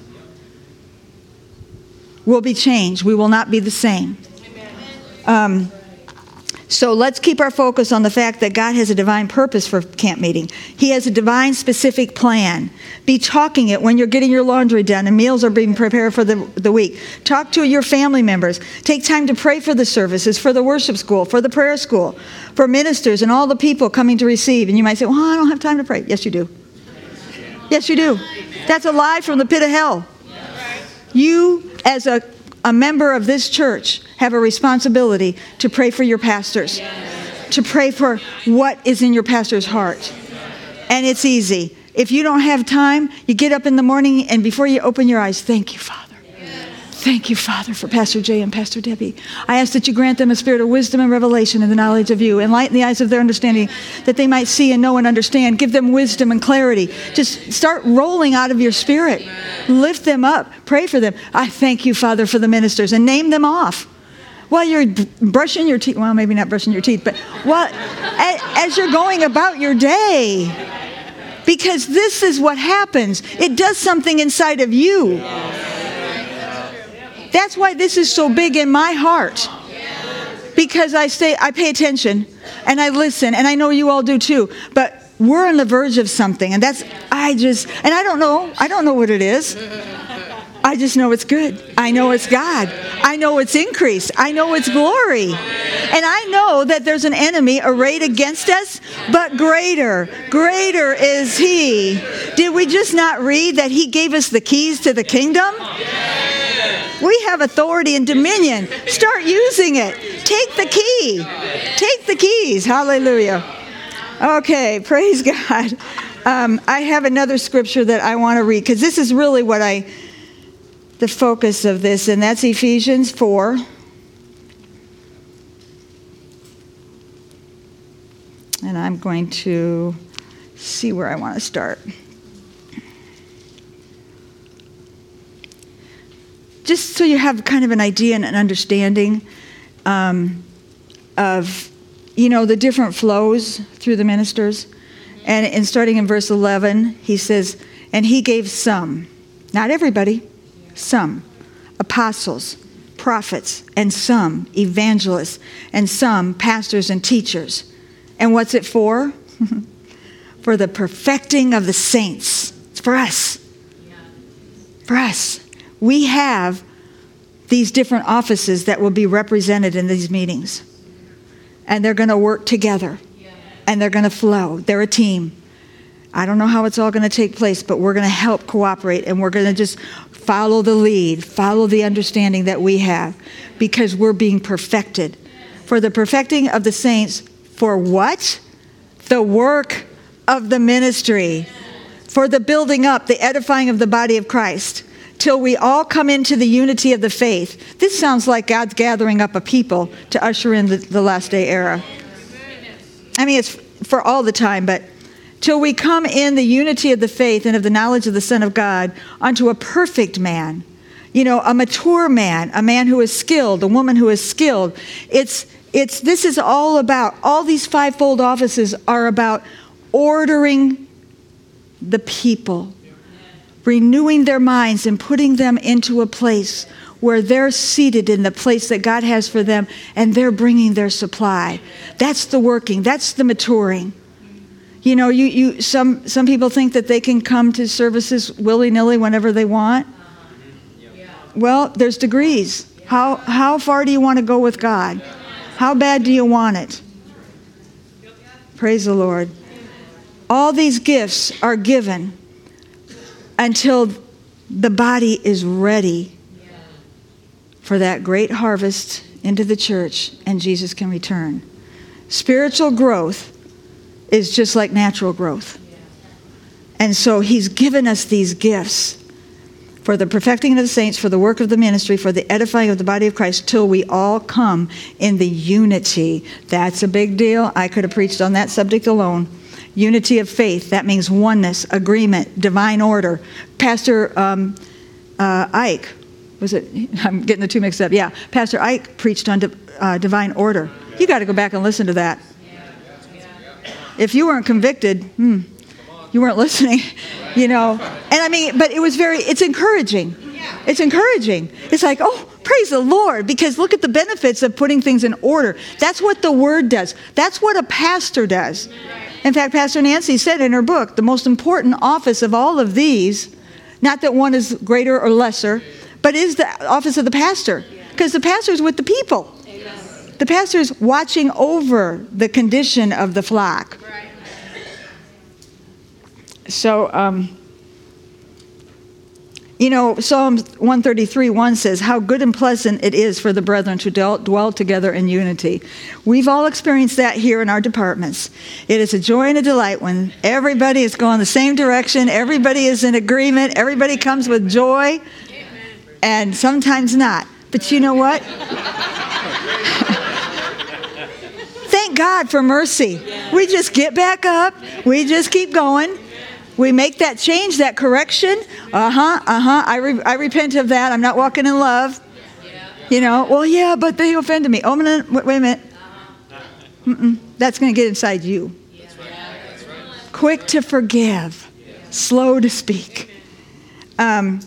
We'll be changed. We will not be the same. Um, so let's keep our focus on the fact that God has a divine purpose for camp meeting. He has a divine specific plan. Be talking it when you're getting your laundry done and meals are being prepared for the, the week. Talk to your family members. Take time to pray for the services, for the worship school, for the prayer school, for ministers and all the people coming to receive. And you might say, well, I don't have time to pray. Yes, you do. Yes, you do. That's a lie from the pit of hell. You, as a A member of this church, have a responsibility to pray for your pastors, to pray for what is in your pastor's heart. And it's easy. If you don't have time, you get up in the morning and before you open your eyes, thank you, Father. Thank you, Father, for Pastor Jay and Pastor Debbie. I ask that you grant them a spirit of wisdom and revelation in the knowledge of you. Enlighten the eyes of their understanding that they might see and know and understand. Give them wisdom and clarity. Just start rolling out of your spirit. Lift them up. Pray for them. I thank you, Father, for the ministers, and name them off. While you're brushing your teeth, well, maybe not brushing your teeth, but while, as you're going about your day. Because this is what happens. It does something inside of you. That's why this is so big in my heart. Because I stay, I pay attention and I listen, and I know you all do too. But we're on the verge of something, and that's, I just, and I don't know, I don't know what it is. I just know it's good. I know it's God. I know it's increase. I know it's glory. And I know that there's an enemy arrayed against us, but greater, greater is he. Did we just not read that he gave us the keys to the kingdom? We have authority and dominion. Start using it. Take the key. Take the keys. Hallelujah. Okay, praise God. Um, I have another scripture that I want to read, because this is really what I, the focus of this, and that's Ephesians four. And I'm going to see where I want to start. Just so you have kind of an idea and an understanding um, of, you know, the different flows through the ministers. And, and starting in verse eleven, he says, and he gave some, not everybody, some, apostles, prophets, and some evangelists, and some pastors and teachers. And what's it for? For the perfecting of the saints. It's for us. For us. We have these different offices that will be represented in these meetings. And they're going to work together. And they're going to flow. They're a team. I don't know how it's all going to take place, but we're going to help cooperate. And we're going to just follow the lead. Follow the understanding that we have. Because we're being perfected. For the perfecting of the saints. For what? The work of the ministry. For the building up, the edifying of the body of Christ. Till we all come into the unity of the faith. This sounds like God's gathering up a people to usher in the, the last day era. I mean, it's for all the time, but till we come in the unity of the faith and of the knowledge of the Son of God unto a perfect man. You know, a mature man, a man who is skilled, a woman who is skilled. It's, it's, this is all about, all these fivefold offices are about ordering the people. Renewing their minds and putting them into a place where they're seated in the place that God has for them, and they're bringing their supply. That's the working. That's the maturing. You know, you, you some some people think that they can come to services willy-nilly whenever they want. Well, there's degrees. How, how far do you want to go with God? How bad do you want it? Praise the Lord. All these gifts are given until the body is ready for that great harvest into the church and Jesus can return. Spiritual growth is just like natural growth. And so he's given us these gifts for the perfecting of the saints, for the work of the ministry, for the edifying of the body of Christ, till we all come in the unity. That's a big deal. I could have preached on that subject alone. Unity of faith. That means oneness, agreement, divine order. Pastor um, uh, Ike, was it? I'm getting the two mixed up. Yeah, Pastor Ike preached on di- uh, divine order. You got to go back and listen to that. If you weren't convicted, hmm, you weren't listening, you know. And I mean, but it was very, it's encouraging. It's encouraging. It's like, oh, praise the Lord, because look at the benefits of putting things in order. That's what the Word does. That's what a pastor does. In fact, Pastor Nancy said in her book, the most important office of all of these, not that one is greater or lesser, but is the office of the pastor. Because the pastor is with the people. The pastor is watching over the condition of the flock. So, um, you know, Psalm one thirty-three one says, how good and pleasant it is for the brethren to dwell, dwell together in unity. We've all experienced that here in our departments. It is a joy and a delight when everybody is going the same direction, everybody is in agreement, everybody comes with joy, and sometimes not. But you know what? Thank God for mercy. We just get back up. We just keep going. We make that change, that correction. Uh-huh, uh-huh. I, re- I repent of that. I'm not walking in love. You know, well, yeah, but they offended me. Oh, no, wait, wait a minute. Mm-mm. That's going to get inside you. Quick to forgive. Slow to speak. Um,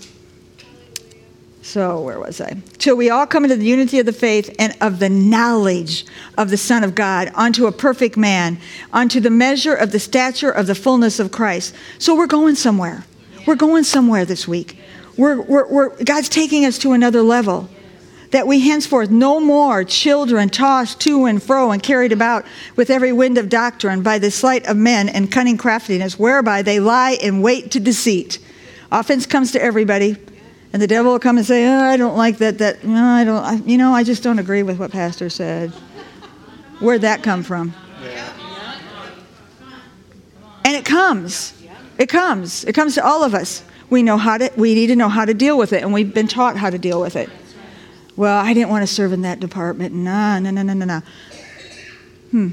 so where was I? Till we all come into the unity of the faith and of the knowledge of the Son of God, unto a perfect man, unto the measure of the stature of the fullness of Christ. So we're going somewhere. We're going somewhere this week. We're, we're, we're, God's taking us to another level. That we henceforth no more children tossed to and fro and carried about with every wind of doctrine by the sleight of men and cunning craftiness, whereby they lie in wait to deceit. Offense comes to everybody. And the devil will come and say, oh, I don't like that, that, no, I don't, I, you know, I just don't agree with what Pastor said. Where'd that come from? Yeah. And it comes. It comes. It comes to all of us. We know how to, we need to know how to deal with it, and we've been taught how to deal with it. Well, I didn't want to serve in that department. No, no, no, no, no, no. Hmm.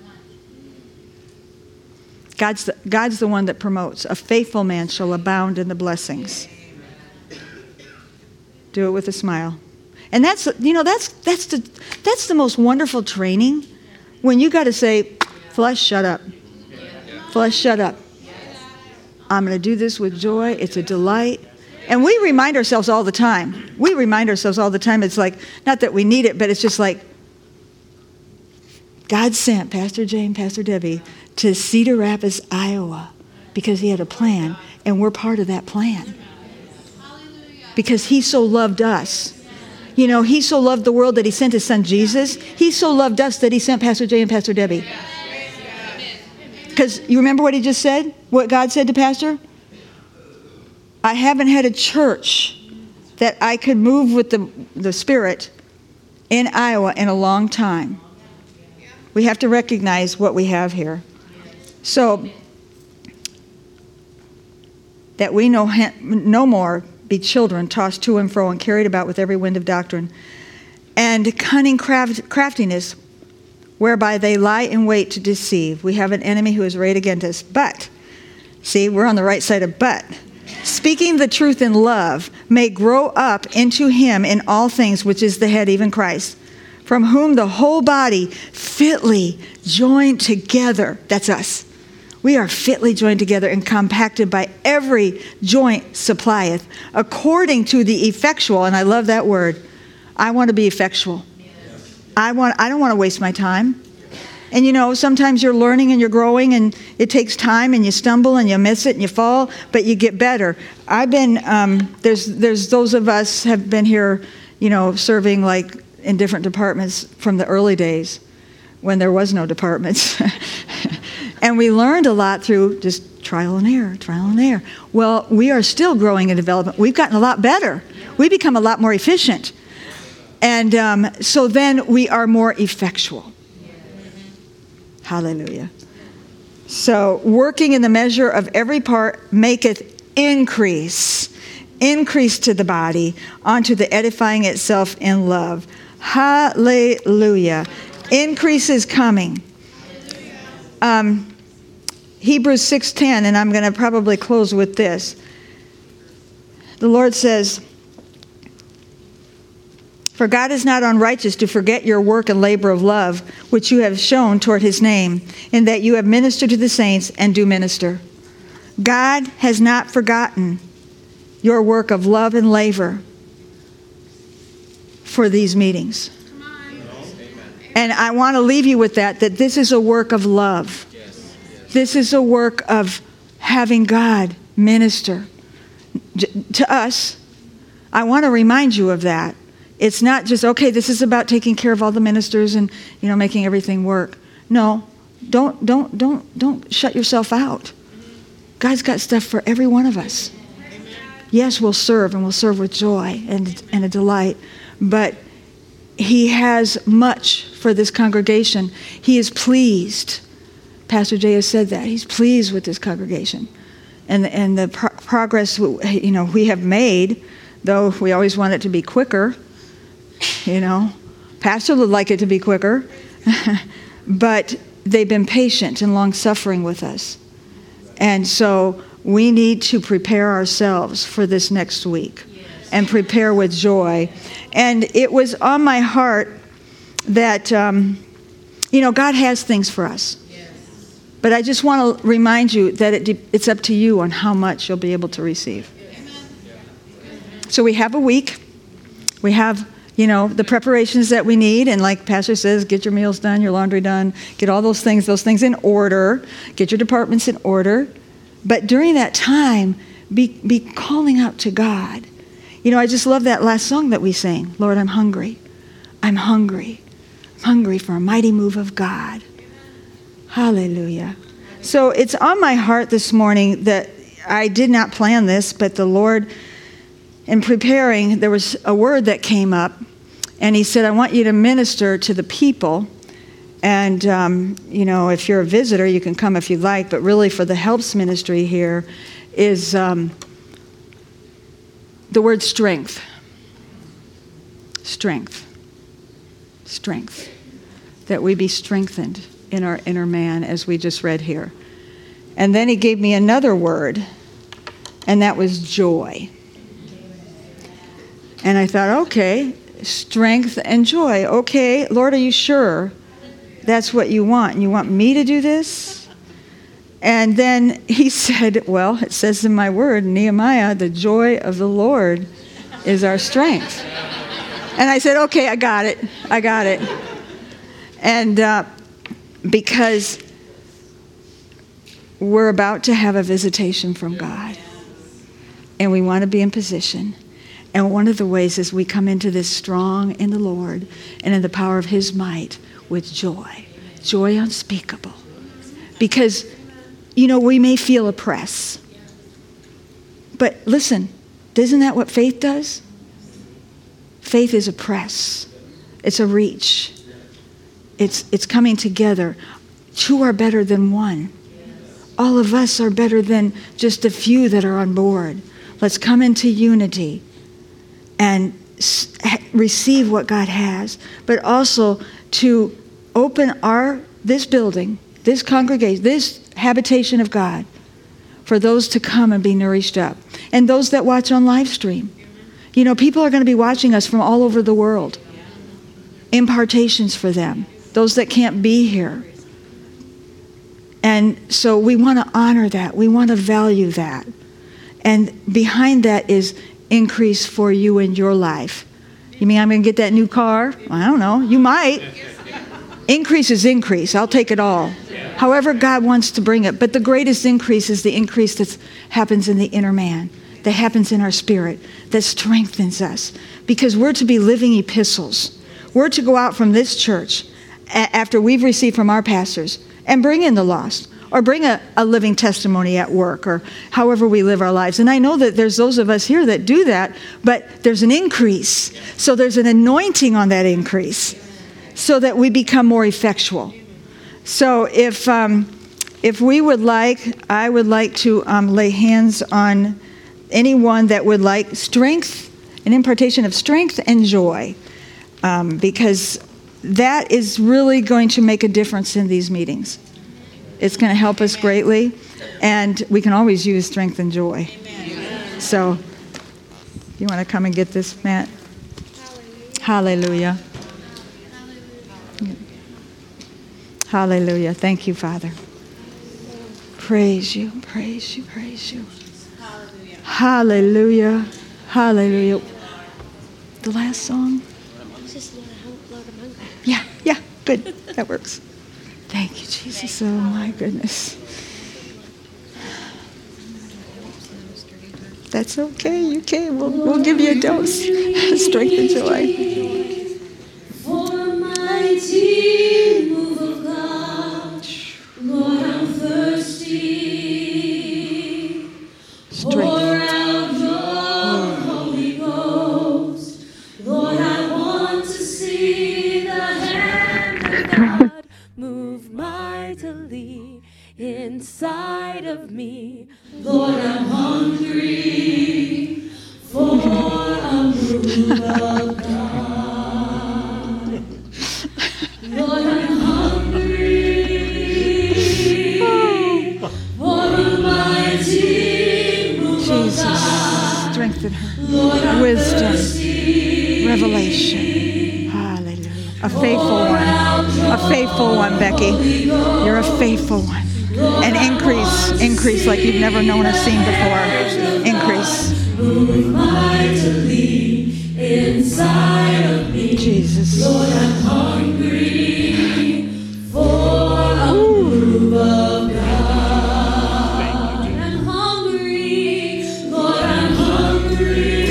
God's the, God's the one that promotes. A faithful man shall abound in the blessings. Do it with a smile. And that's, you know, that's that's the that's the most wonderful training, when you got to say, flesh, shut up. Flesh, shut up. I'm going to do this with joy. It's a delight. And we remind ourselves all the time. We remind ourselves all the time. It's like, not that we need it, but it's just like, God sent Pastor Jay and Pastor Debbie to Cedar Rapids, Iowa, because he had a plan, and we're part of that plan. Because he so loved us. You know, he so loved the world that he sent his son Jesus. He so loved us that he sent Pastor Jay and Pastor Debbie. Because you remember what he just said? What God said to Pastor? I haven't had a church that I could move with the, the Spirit in Iowa in a long time. We have to recognize what we have here. So, that we know no more be children tossed to and fro and carried about with every wind of doctrine, and cunning craft, craftiness, whereby they lie in wait to deceive. We have an enemy who is arrayed against us. But, see, we're on the right side of but. Speaking the truth in love may grow up into him in all things, which is the head, even Christ, from whom the whole body fitly joined together. That's us. We are fitly joined together and compacted by every joint supplieth, according to the effectual, and I love that word. I want to be effectual. I want. I don't want to waste my time. And you know, sometimes you're learning and you're growing and it takes time and you stumble and you miss it and you fall, but you get better. I've been, um, there's there's those of us have been here, you know, serving like in different departments from the early days when there was no departments. And we learned a lot through just trial and error, trial and error. Well, we are still growing in development. We've gotten a lot better. We become a lot more efficient. And um, so then we are more effectual. Hallelujah. So working in the measure of every part maketh increase. Increase to the body unto the edifying itself in love. Hallelujah. Increase is coming. Um, Hebrews six ten, and I'm going to probably close with this. The Lord says, for God is not unrighteous to forget your work and labor of love, which you have shown toward his name, in that you have ministered to the saints and do minister. God has not forgotten your work of love and labor for these meetings. And I want to leave you with that, that this is a work of love. This is a work of having God minister to us. I want to remind you of that. It's not just, okay, this is about taking care of all the ministers and, you know, making everything work. No, don't, don't, don't, don't shut yourself out. God's got stuff for every one of us. Yes, we'll serve and we'll serve with joy and, and a delight, but he has much for this congregation. He is pleased. Pastor Jay has said that. He's pleased with this congregation. And, and the pro- progress, you know, we have made, though we always want it to be quicker. You know, Pastor would like it to be quicker, but they've been patient and long-suffering with us. And so we need to prepare ourselves for this next week and prepare with joy. And it was on my heart that, um, you know, God has things for us. But I just want to remind you that it de- it's up to you on how much you'll be able to receive. So we have a week. We have, you know, the preparations that we need. And like Pastor says, get your meals done, your laundry done, get all those things, those things in order. Get your departments in order. But during that time, be, be calling out to God. You know, I just love that last song that we sang. Lord, I'm hungry. I'm hungry. I'm hungry for a mighty move of God. Hallelujah. So it's on my heart this morning that I did not plan this, but the Lord, in preparing, there was a word that came up, and he said, I want you to minister to the people. And, um, you know, if you're a visitor, you can come if you'd like, but really for the helps ministry here is um, the word strength. Strength. Strength. That we be strengthened in our inner man, as we just read here. And then he gave me another word, and that was joy. And I thought, okay, strength and joy. Okay, Lord, are you sure that's what you want? And you want me to do this? And then he said, well, it says in my word, Nehemiah, the joy of the Lord is our strength. And I said, okay, I got it. I got it. And uh, because we're about to have a visitation from God. And we want to be in position. And one of the ways is we come into this strong in the Lord and in the power of his might with joy. Joy unspeakable. Because, you know, we may feel oppressed. But listen, isn't that what faith does? Faith is a press. It's a reach. It's it's coming together. Two are better than one. All of us are better than just a few that are on board. Let's come into unity and s- receive what God has, but also to open our this building, this congregation, this habitation of God for those to come and be nourished up. And those that watch on live stream. You know, people are going to be watching us from all over the world. Impartations for them. Those that can't be here. And so we want to honor that. We want to value that. And behind that is increase for you in your life. You mean I'm going to get that new car? I don't know. You might. Increase is increase. I'll take it all. However God wants to bring it. But the greatest increase is the increase that happens in the inner man, that happens in our spirit, that strengthens us. Because we're to be living epistles. We're to go out from this church a- after we've received from our pastors and bring in the lost. Or bring a, a living testimony at work, or however we live our lives. And I know that there's those of us here that do that, but there's an increase. So there's an anointing on that increase, so that we become more effectual. So if um, if we would like, I would like to um, lay hands on anyone that would like strength, an impartation of strength and joy, um, because that is really going to make a difference in these meetings. It's going to help us greatly, and we can always use strength and joy. Amen. So, you want to come and get this, Matt? Hallelujah. Hallelujah. Hallelujah. Thank you, Father. Praise you, praise you, praise you. Hallelujah. Hallelujah. The last song? Yeah, yeah, good. That works. Thank you, Jesus. Oh, my goodness. That's okay. You can. We'll, we'll give you a dose. Strength and joy. For a mighty move of God, Lord, I'm thirsty. Strength. Pour out your Holy Ghost. Lord, I want to see the hand of God move mightily inside of me. Lord, I'm hungry for a move of God. Lord, I'm hungry for a mighty move Jesus, of God. strengthen her. Lord, I'm Wisdom, thirsty. revelation. Hallelujah. A faithful one. A faithful one, Becky. You're a faithful one. And increase, increase like you've never known or seen before. Increase. Jesus. Lord, I'm hungry for a move of God. I'm hungry, Lord, I'm hungry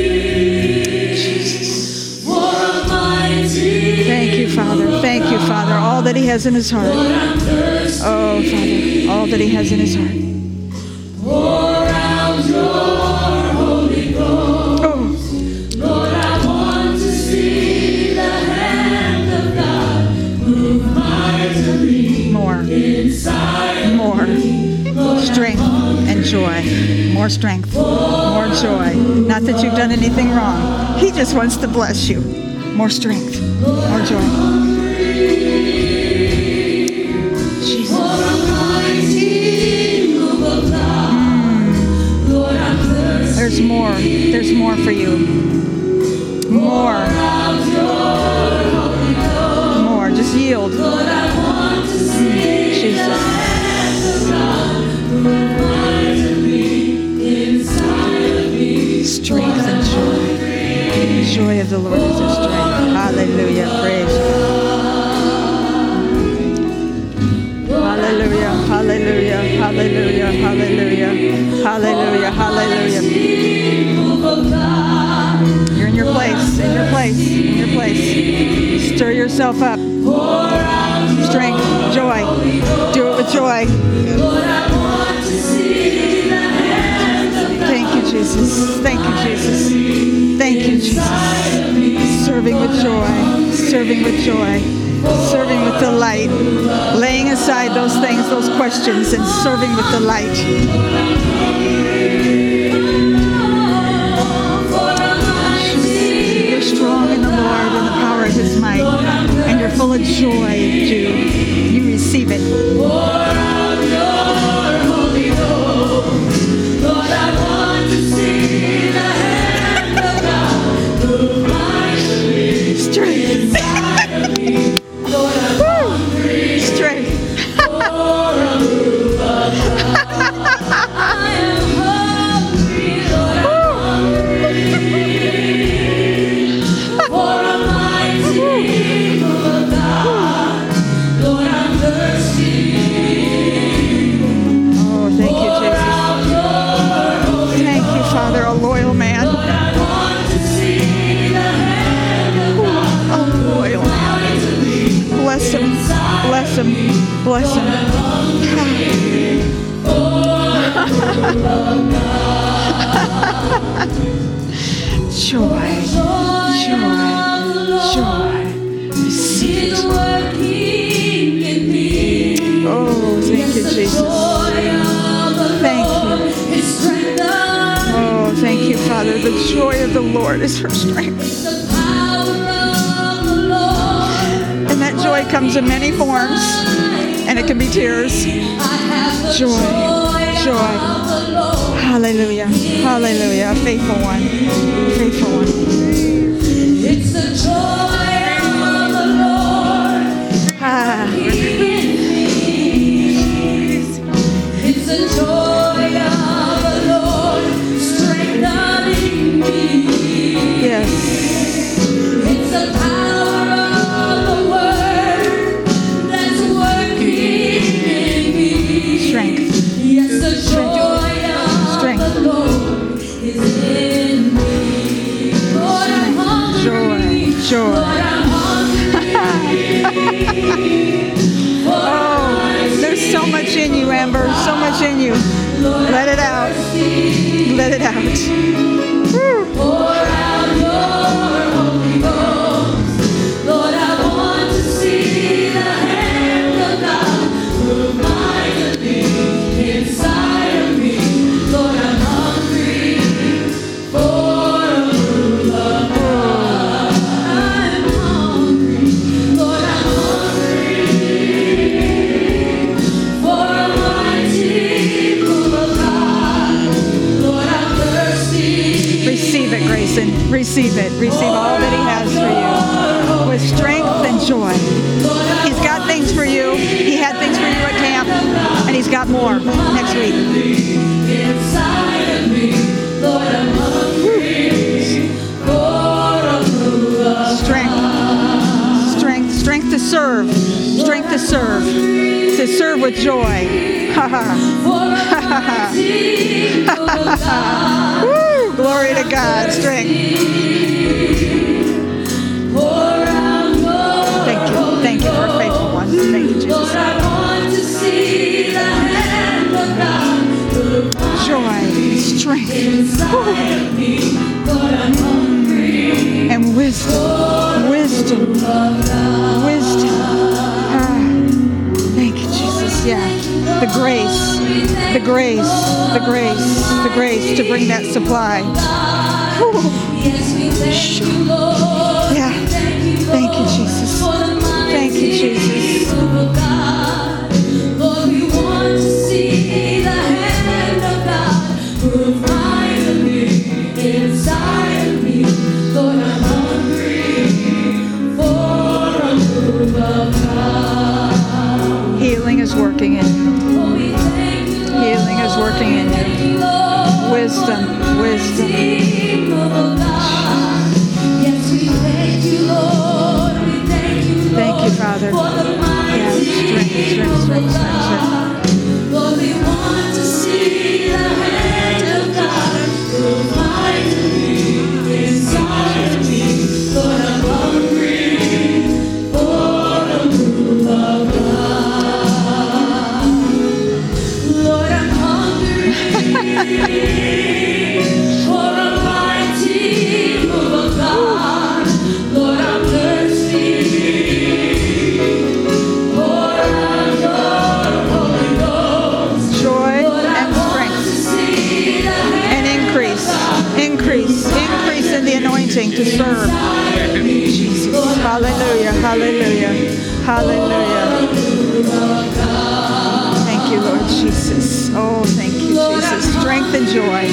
for a mighty. Thank you, Father. Thank you, Father. All that he has in his heart. Lord, I'm thirsty. Oh, Father. All that he has in his heart. Pour out your Holy Ghost. Oh. Lord, I want to see the hand of God move mightily More. inside More. Lord, Strength and joy. More strength. More joy. Not that you've done anything wrong. He just wants to bless you. More strength. More joy. Jesus. for a mighty move of God. Lord, I'm thirsty. There's more. There's more for you. More. Out your Holy Ghost. More. Just yield. Lord, I want to see Jesus. the hand of God move mightily inside of me. Strength and joy. The joy of the Lord is our strength. Hallelujah. Praise you. Hallelujah. Hallelujah. Hallelujah. Hallelujah. Hallelujah. Hallelujah. You're in your place. In your place. In your place. Stir yourself up. Strength. Joy. Do it with joy. Thank you, Jesus. Thank you, Jesus. Thank you, Jesus. Serving with joy. Serving with joy. Serving with delight. Laying aside those things, those questions, and serving with delight. You're strong in the Lord and the power of his might. And you're full of joy, Jude. You receive it. Strength. Woo! Strength. I am Joy, joy, joy. Receive it. Oh, thank you, Jesus. Thank you. Oh, thank you, Father. The joy of the Lord is her strength. And that joy comes in many forms. And it can be tears. Joy, joy. Hallelujah, hallelujah. A faithful one, faithful one. It's the joy of the Lord. Ah. It's the joy of the Lord strengthening me. Yes. It's the power of the word that's working in me. Strength. Yes, the joy Strength. of the Lord is in me. Lord, I'm hungry. Joy, joy. Lord, I'm hungry. Oh, there's so much in you, Amber. So much in you. Let it out. Let it out. Woo. Pour out your Holy Ghost. Lord, I want to see the hand of God move mightily inside of me. Lord, I'm hungry for a move of God. I'm hungry. Lord, I'm hungry for a mighty move of God. Lord, I'm thirsty. Receive it, Grayson. Receive it. Receive all that he has for you with strength and joy. He's got things for you. He had things for you at camp, and he's got more next week. Inside of me, Lord, I'm hungry for a move of Strength. Strength. Strength to serve. Strength to serve. To serve with joy. Ha ha. Ha ha. Woo! Glory to God. Strength. Thank you. Thank you for a faithful one. Thank you, Jesus. Lord, I want to see the hand of God move Joy. Strength. inside of me. Lord, I'm hungry And wisdom. Wisdom. Wisdom. Ah. Thank you, Jesus. Yeah. The grace. The grace. The grace. The grace to bring that supply. Whew. Yes, we thank you, Lord. Yeah. Thank you, Jesus. Thank you, Jesus. Lord, we want to see the hand of God move mightily inside of me. Lord, I'm hungry for a move of God. Healing is working in you. Oh, we thank you, Lord. Healing is working in Thank you. you, Lord. Wisdom. Wisdom. Mighty move of God. Yes, we thank you, Lord. We thank you, Lord. Thank you, Father. For the mighty Yeah, strength, strength, strength, strength, strength. Lord, we want to see the hand of God move mightily inside of me. Lord, I'm hungry for a move of God. Lord, I'm hungry for a mighty move of God. Lord, I'm thirsty. Pour out your Holy Ghost. Joy Lord, I and want strength. to see the hand And increase. Increase. Increase in the anointing to serve. Jesus. Hallelujah. Hallelujah. Hallelujah. Thank you, Lord Jesus. Oh, thank you, Jesus. Strength and joy.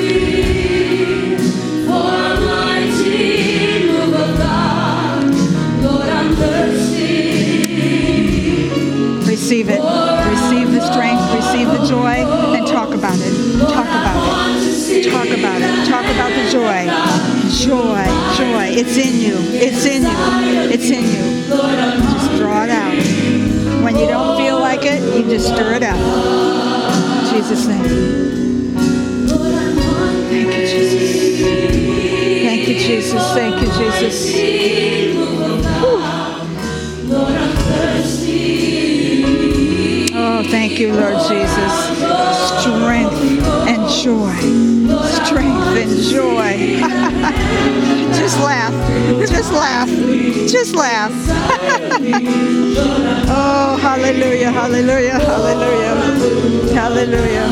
for a mighty move of God. Lord, I'm thirsty. Receive it. Receive the strength. Receive the joy. And talk about it. Talk about it. Talk about it. Talk about the joy. Joy. Joy. It's in you. It's in you. It's in you. Just draw it out. When you don't feel like it, you just stir it out. In Jesus' name. Thank you, Jesus. Thank you, Jesus. Thank you, Jesus. Whew. Oh, thank you, Lord Jesus. Strength and joy. Strength and joy. Just laugh. Just laugh. Just laugh. Oh, hallelujah, hallelujah, hallelujah. Hallelujah.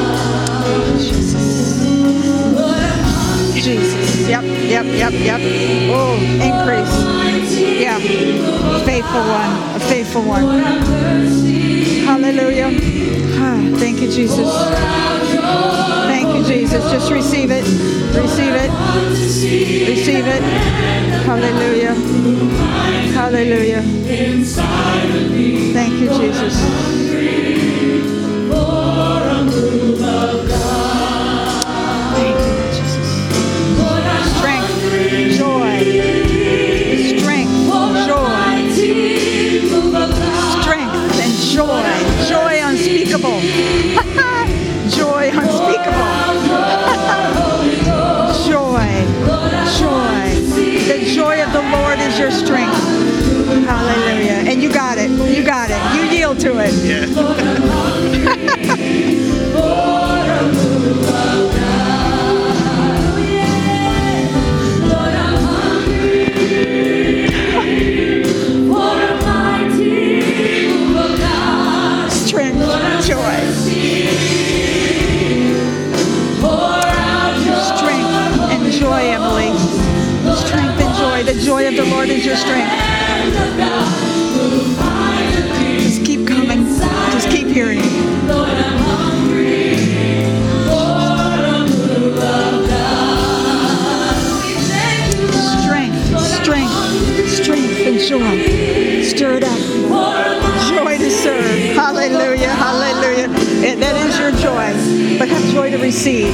Jesus. Yep, yep, yep, yep. Oh, increase. Yeah. Faithful one. A faithful one. Hallelujah. Ah, thank you, Jesus. Thank you, Jesus. Just receive it. Receive it. Receive it. Hallelujah. Hallelujah. Thank you, Jesus. Thank you, Jesus. Strength, joy, strength, joy, strength and joy, joy unspeakable, joy unspeakable, joy, joy. The joy of the Lord is your strength. Hallelujah. And you got it. You got it. You yield to it. Yeah. Strength, joy. Strength and joy, Emily. Strength and joy. The joy of the Lord is your strength. Just keep coming. Just keep hearing. Strength, strength, strength and joy. Stir it up. Joy to serve. Hallelujah, hallelujah. And that is your joy. But have joy to receive.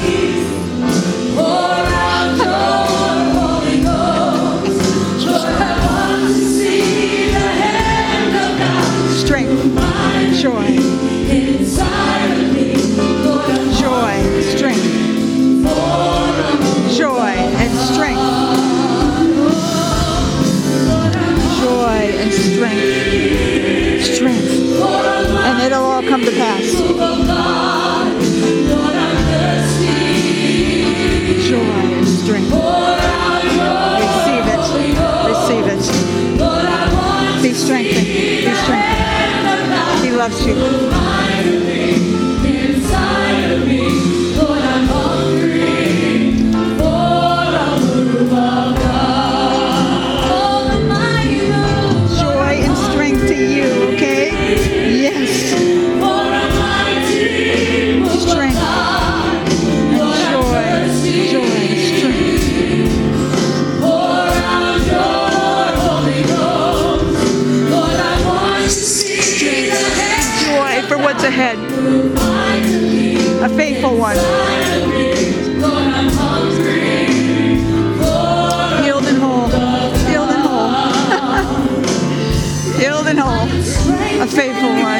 Strength, joy, joy, strength, joy and strength, joy and strength, strength, and it'll all come to pass. Joy and strength. Receive it, receive it. Be strengthened, be strengthened. He loves you. Joy and strength to you, okay? Yes. Strength and joy, joy and strength. Joy for what's ahead. A faithful one. Healed and whole. Healed and whole. Healed and whole. A faithful one.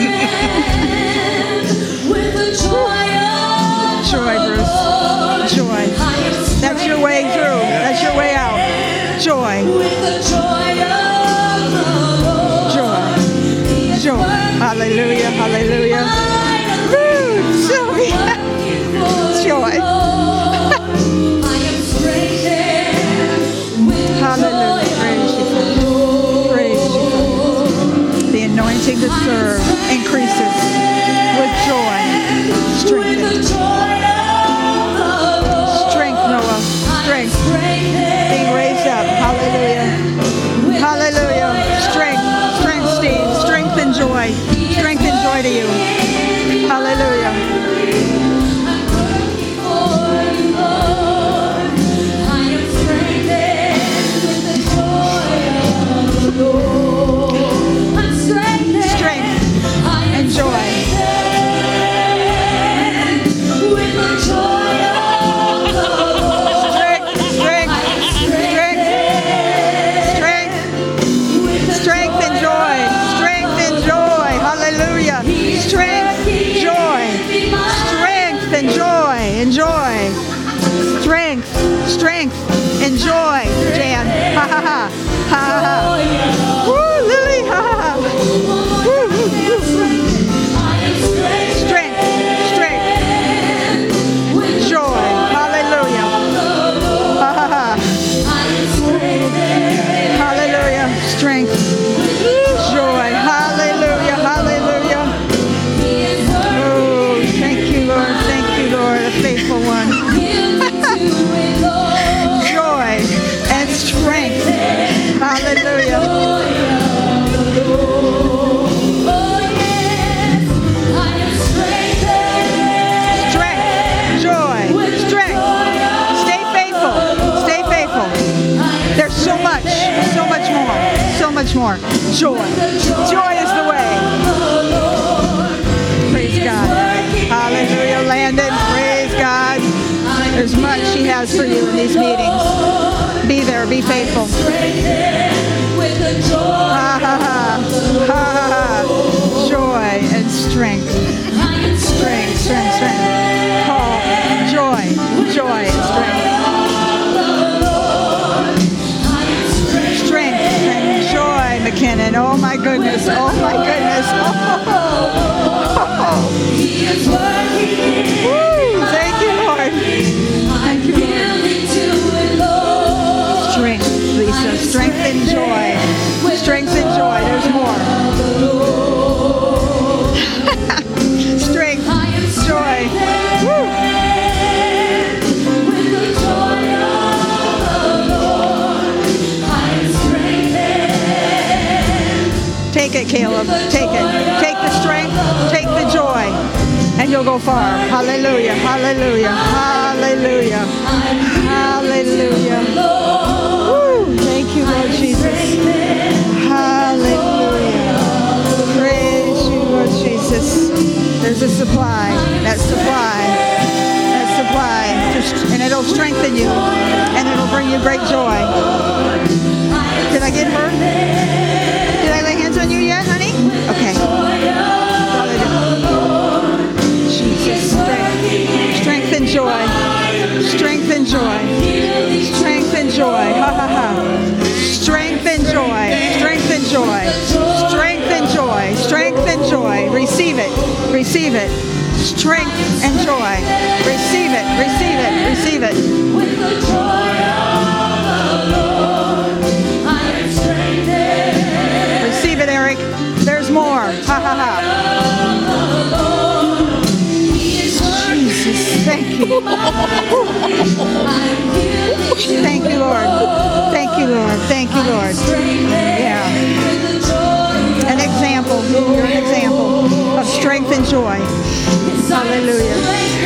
Joy, Bruce. Joy. That's your way through. That's your way out. Joy. Joy. Joy. Hallelujah. Hallelujah. Woo, Sylvia. Joy. Hallelujah. Praise you, Father. Praise you, Father. The anointing to serve increases with joy. Strength. Strength, Noah. Strength. Being raised up. Hallelujah. Hallelujah. Strength. Strength, Steve. Strength and joy. Strength and joy to you. Hallelujah. Strength and joy. Strength, strength, faithful one. Joy and strength. Hallelujah. Strength, joy, strength. Stay faithful. Stay faithful. There's so much, so much more, so much more. Joy. Joy is the way. Praise God. Hallelujah, Landon. Praise God. There's much He has for you in these meetings. Be there. Be faithful. Ha ha ha. Ha ha ha. Joy and strength. Strength, strength, strength. Paul, joy, joy and strength. Strength and joy, McKinnon. Oh my goodness. Oh my goodness. Oh. Woo. Thank you, Lord. Thank you, Lord. Strength, Lisa. Strength and joy. Strength and joy. There's more. Strength, joy. Woo. Take it, Caleb. Take it. Take the strength. Take the joy. And you'll go far. Hallelujah. Hallelujah. Hallelujah. Hallelujah. Woo. Thank you, Lord Jesus. Hallelujah. Praise you, Lord Jesus. There's a supply. That supply. That supply. And it'll strengthen you. And it'll bring you great joy. Did I get her? Did I lay hands on you yet, honey? Okay. Jesus. Strength. Strength and joy. Strength and joy. Strength and joy. Ha ha ha. Strength and joy. Strength and joy. Strength and joy. Strength and joy. Receive it. Receive it. Strength and joy. Receive it. Receive it. Receive it. With the joy of the Lord, I am strengthened. Receive it, Eric. There's more. Ha ha ha. Jesus, thank you. Thank you, Lord. Thank you, Lord. Thank you, Lord. Yeah. An example. You're an example of strength and joy. Hallelujah.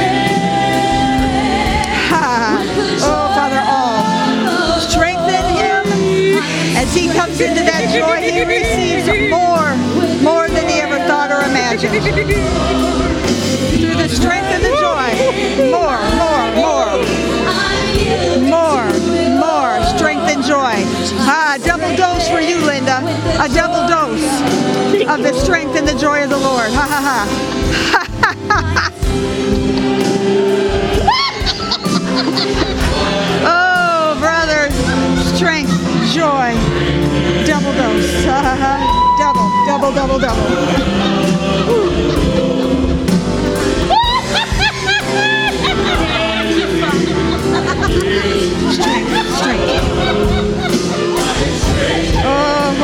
Ha. Oh, Father, all. Strengthen him as he comes into that joy. He receives more, more than he ever thought or imagined. Through the strength and the joy. More, more, more. More, more strength and joy. Ah, a double dose for you, Linda. A double dose of the strength and the joy of the Lord. Ha ha ha. Ha ha ha. Oh, brother. Strength, joy. Double dose. Ha ha ha. Double, double, double, double. Woo. Strength, strength. Oh,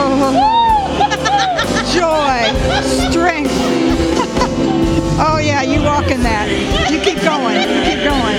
joy, strength. Oh yeah, you walk in that. You keep going. You keep going.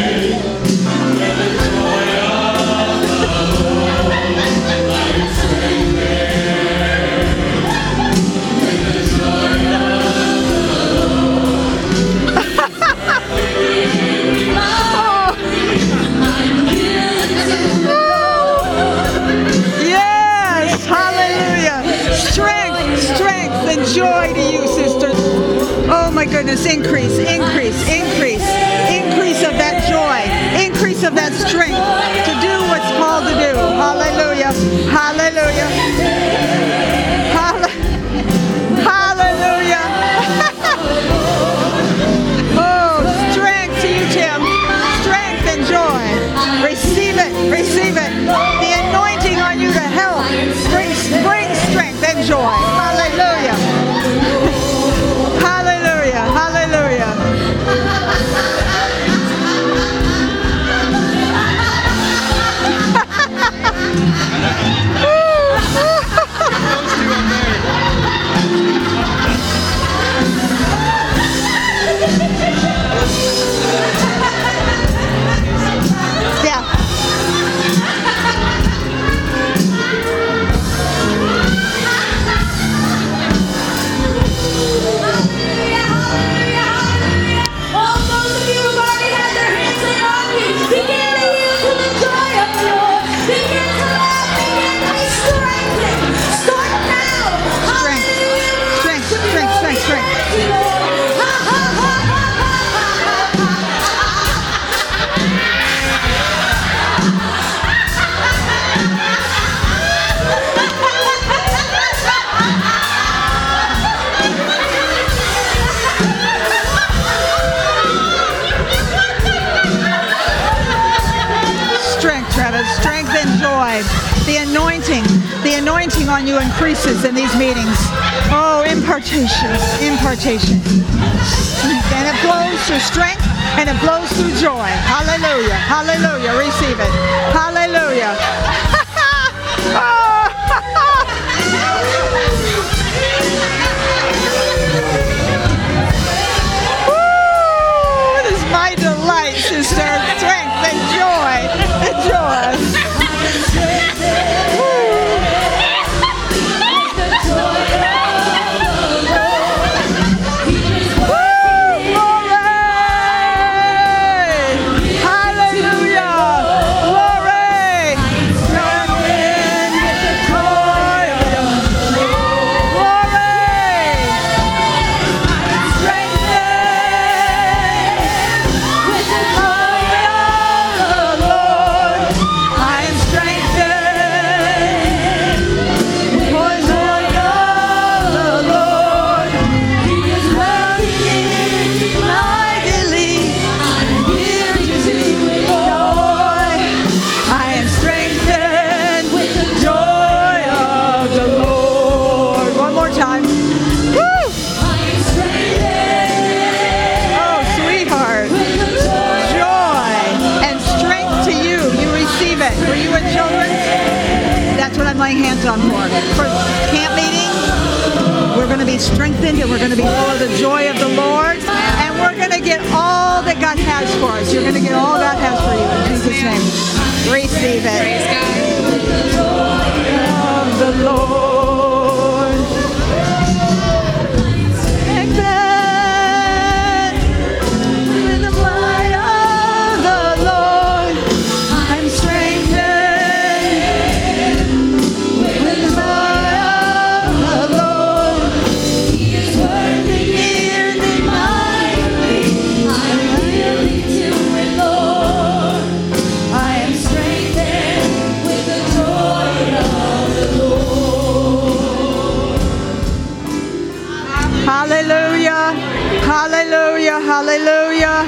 Joy to you, sisters. Oh my goodness, increase, increase, increase, increase of that joy, increase of that strength to do what's called to do. Hallelujah, hallelujah, hallelujah. Oh, strength to you, Tim. Strength and joy. Receive it, receive it. The anointing on you to help bring, bring strength and joy. Hallelujah. Hallelujah. Hallelujah. Travis. Strength and joy. The anointing, the anointing on you increases in these meetings. Oh, impartation, impartation. And it flows through strength and it flows through joy. Hallelujah, hallelujah. Receive it. Hallelujah. Woo! It is my delight, sister. Strength and joy and joy. Laying hands on for. For camp meeting, we're going to be strengthened and we're going to be full of the joy of the Lord. And we're going to get all that God has for us. You're going to get all God has for you in Jesus' name. Receive it. Praise God. Of the Lord. With the light of the Lord, I'm strengthened. Hallelujah, hallelujah, hallelujah,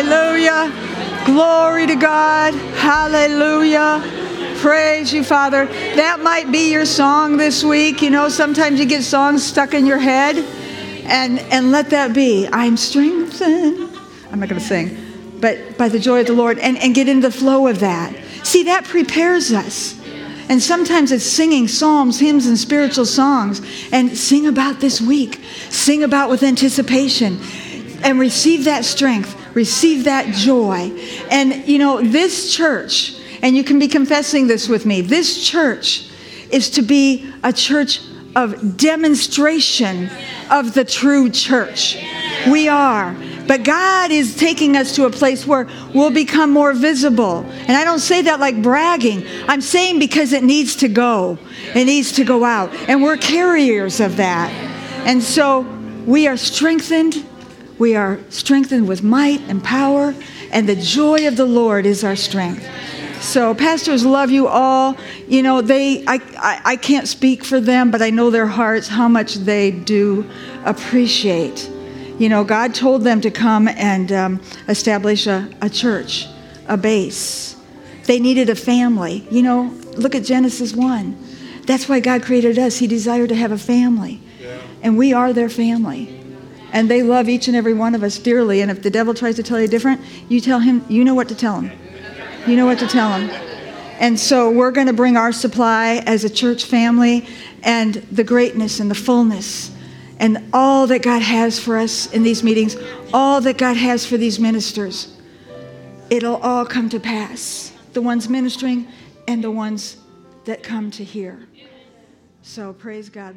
hallelujah. Glory to God. Hallelujah. Praise you, Father. That might be your song this week. You know, sometimes you get songs stuck in your head. And, and let that be. I'm strengthened. I'm not going to sing. But by the joy of the Lord. And, and get into the flow of that. See, that prepares us. And sometimes it's singing psalms, hymns, and spiritual songs. And sing about this week. Sing about with anticipation. And receive that strength. Receive that joy. And, you know, this church, and you can be confessing this with me, this church is to be a church of demonstration of the true church. We are. But God is taking us to a place where we'll become more visible. And I don't say that like bragging. I'm saying because it needs to go. It needs to go out. And we're carriers of that. And so we are strengthened. We are strengthened with might and power. And the joy of the Lord is our strength. So pastors love you all. You know, they I, I, I can't speak for them, but I know their hearts, how much they do appreciate. You know, God told them to come and um, establish a, a church, a base. They needed a family. You know, look at Genesis one. That's why God created us. He desired to have a family. Yeah. And we are their family. And they love each and every one of us dearly. And if the devil tries to tell you different, you tell him, you know what to tell him. You know what to tell him. And so we're going to bring our supply as a church family and the greatness and the fullness and all that God has for us in these meetings, all that God has for these ministers. It'll all come to pass. The ones ministering and the ones that come to hear. So praise God.